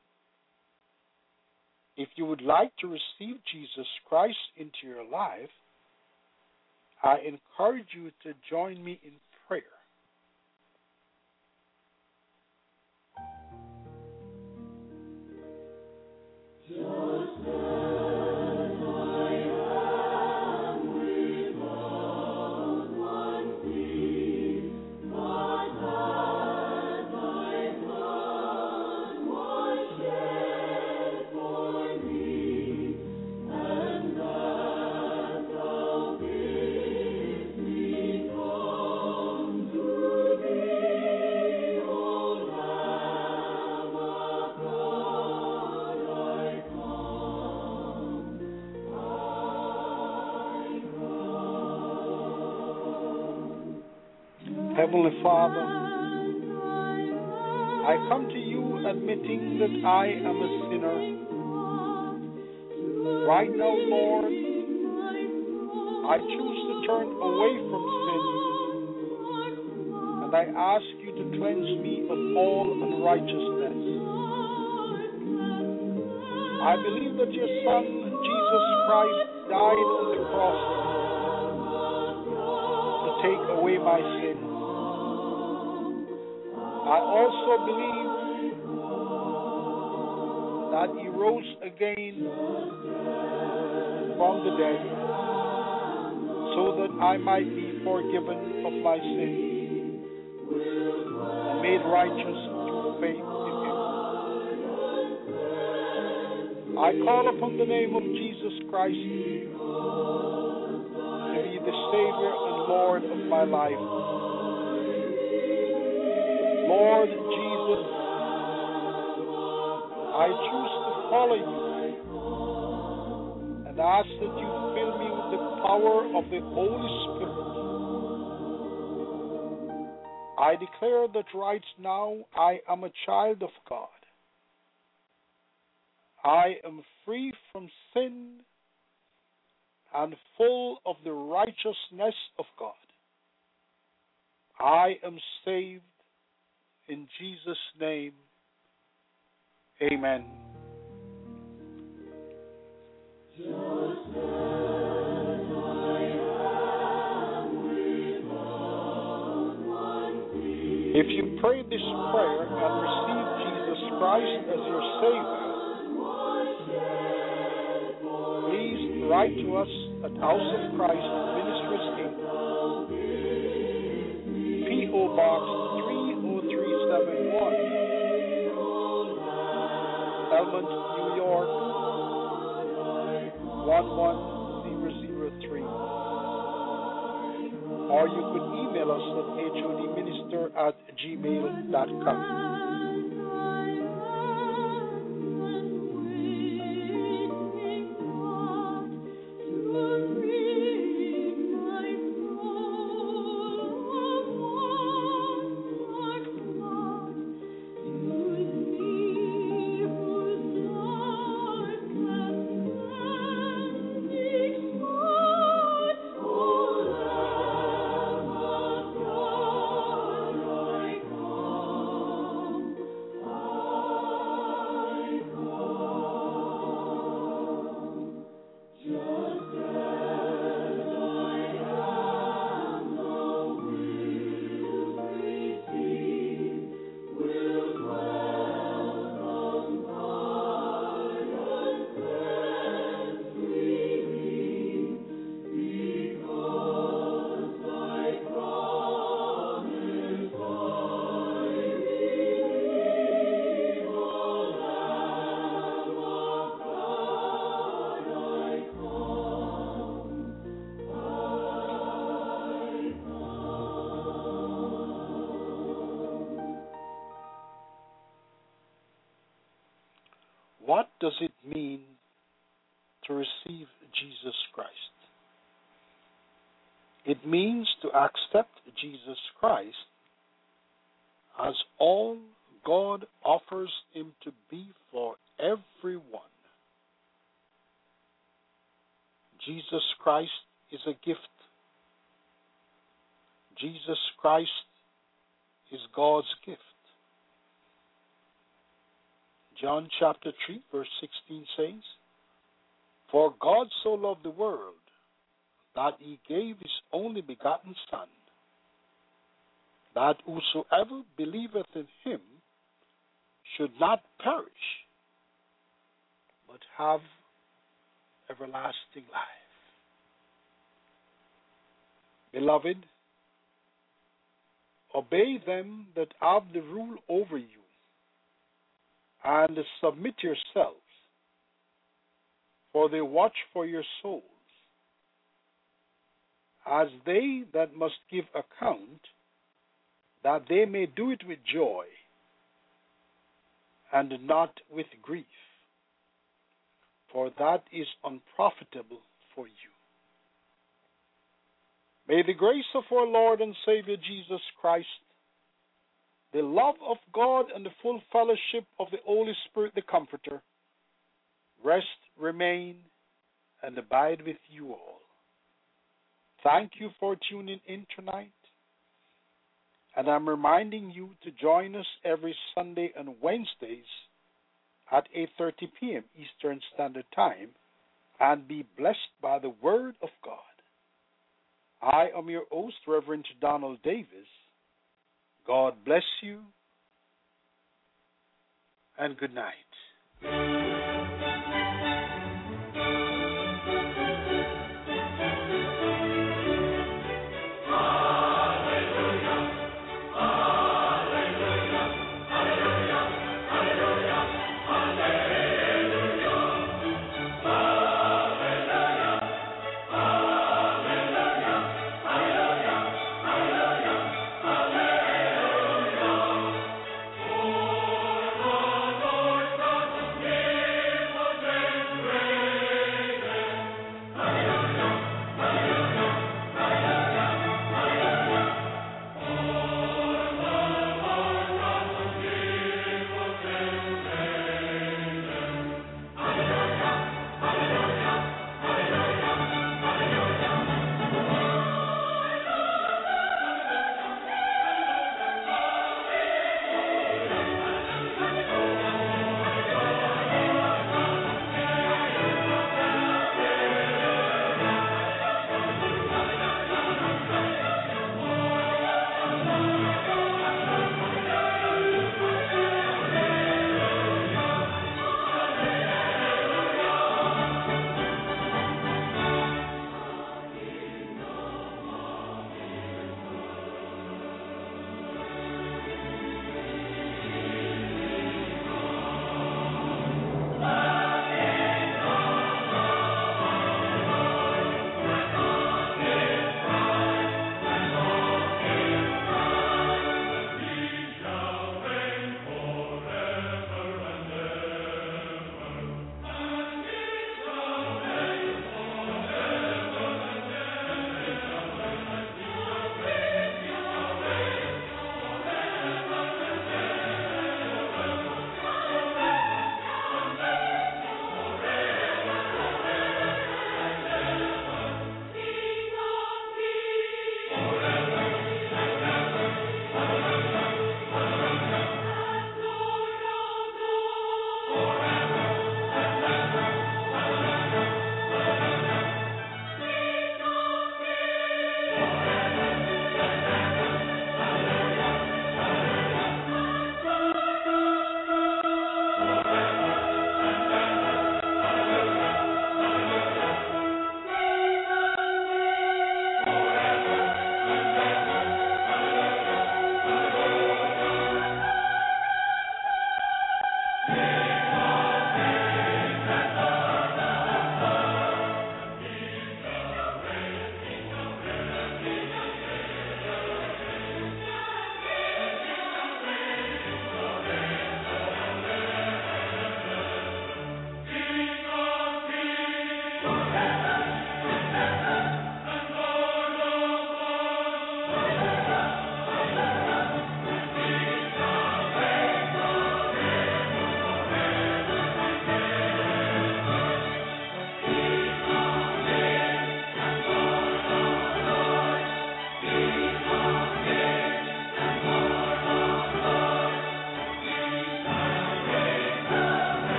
If you would like to receive Jesus Christ into your life, I encourage you to join me in prayer. Heavenly Father, I come to you admitting that I am a sinner. Right now, Lord, I choose to turn away from sin, and I ask you to cleanse me of all unrighteousness. I believe that your Son, Jesus Christ, died on the cross to take away my sins. I also believe that he rose again from the dead so that I might be forgiven of my sins and made righteous through faith in him. I call upon the name of Jesus Christ to be the Savior and Lord of my life. Lord Jesus, I choose to follow you and ask that you fill me with the power of the Holy Spirit. I declare that right now I am a child of God. I am free from sin and full of the righteousness of God. I am saved. In Jesus' name, amen. If you pray this prayer and receive Jesus Christ as your Savior, please write to us at House of Christ Ministries, Inc., P.O. Box 30371, Elmont, New York 11003. Or you could email us at hodminister@gmail.com. What does it mean to receive Jesus Christ? It means to accept Jesus Christ as all God offers him to be for everyone. Jesus Christ is a gift. Jesus Christ is God's gift. John chapter 3, verse 16 says, For God so loved the world that he gave his only begotten Son, that whosoever believeth in him should not perish, but have everlasting life. Beloved, obey them that have the rule over you, and submit yourselves, for they watch for your souls, as they that must give account, that they may do it with joy, and not with grief, for that is unprofitable for you. May the grace of our Lord and Savior Jesus Christ, the love of God, and the full fellowship of the Holy Spirit, the Comforter, rest, remain, and abide with you all. Thank you for tuning in tonight. And I'm reminding you to join us every Sunday and Wednesdays at 8:30 p.m. Eastern Standard Time and be blessed by the Word of God. I am your host, Reverend Donald Davis. God bless you and good night.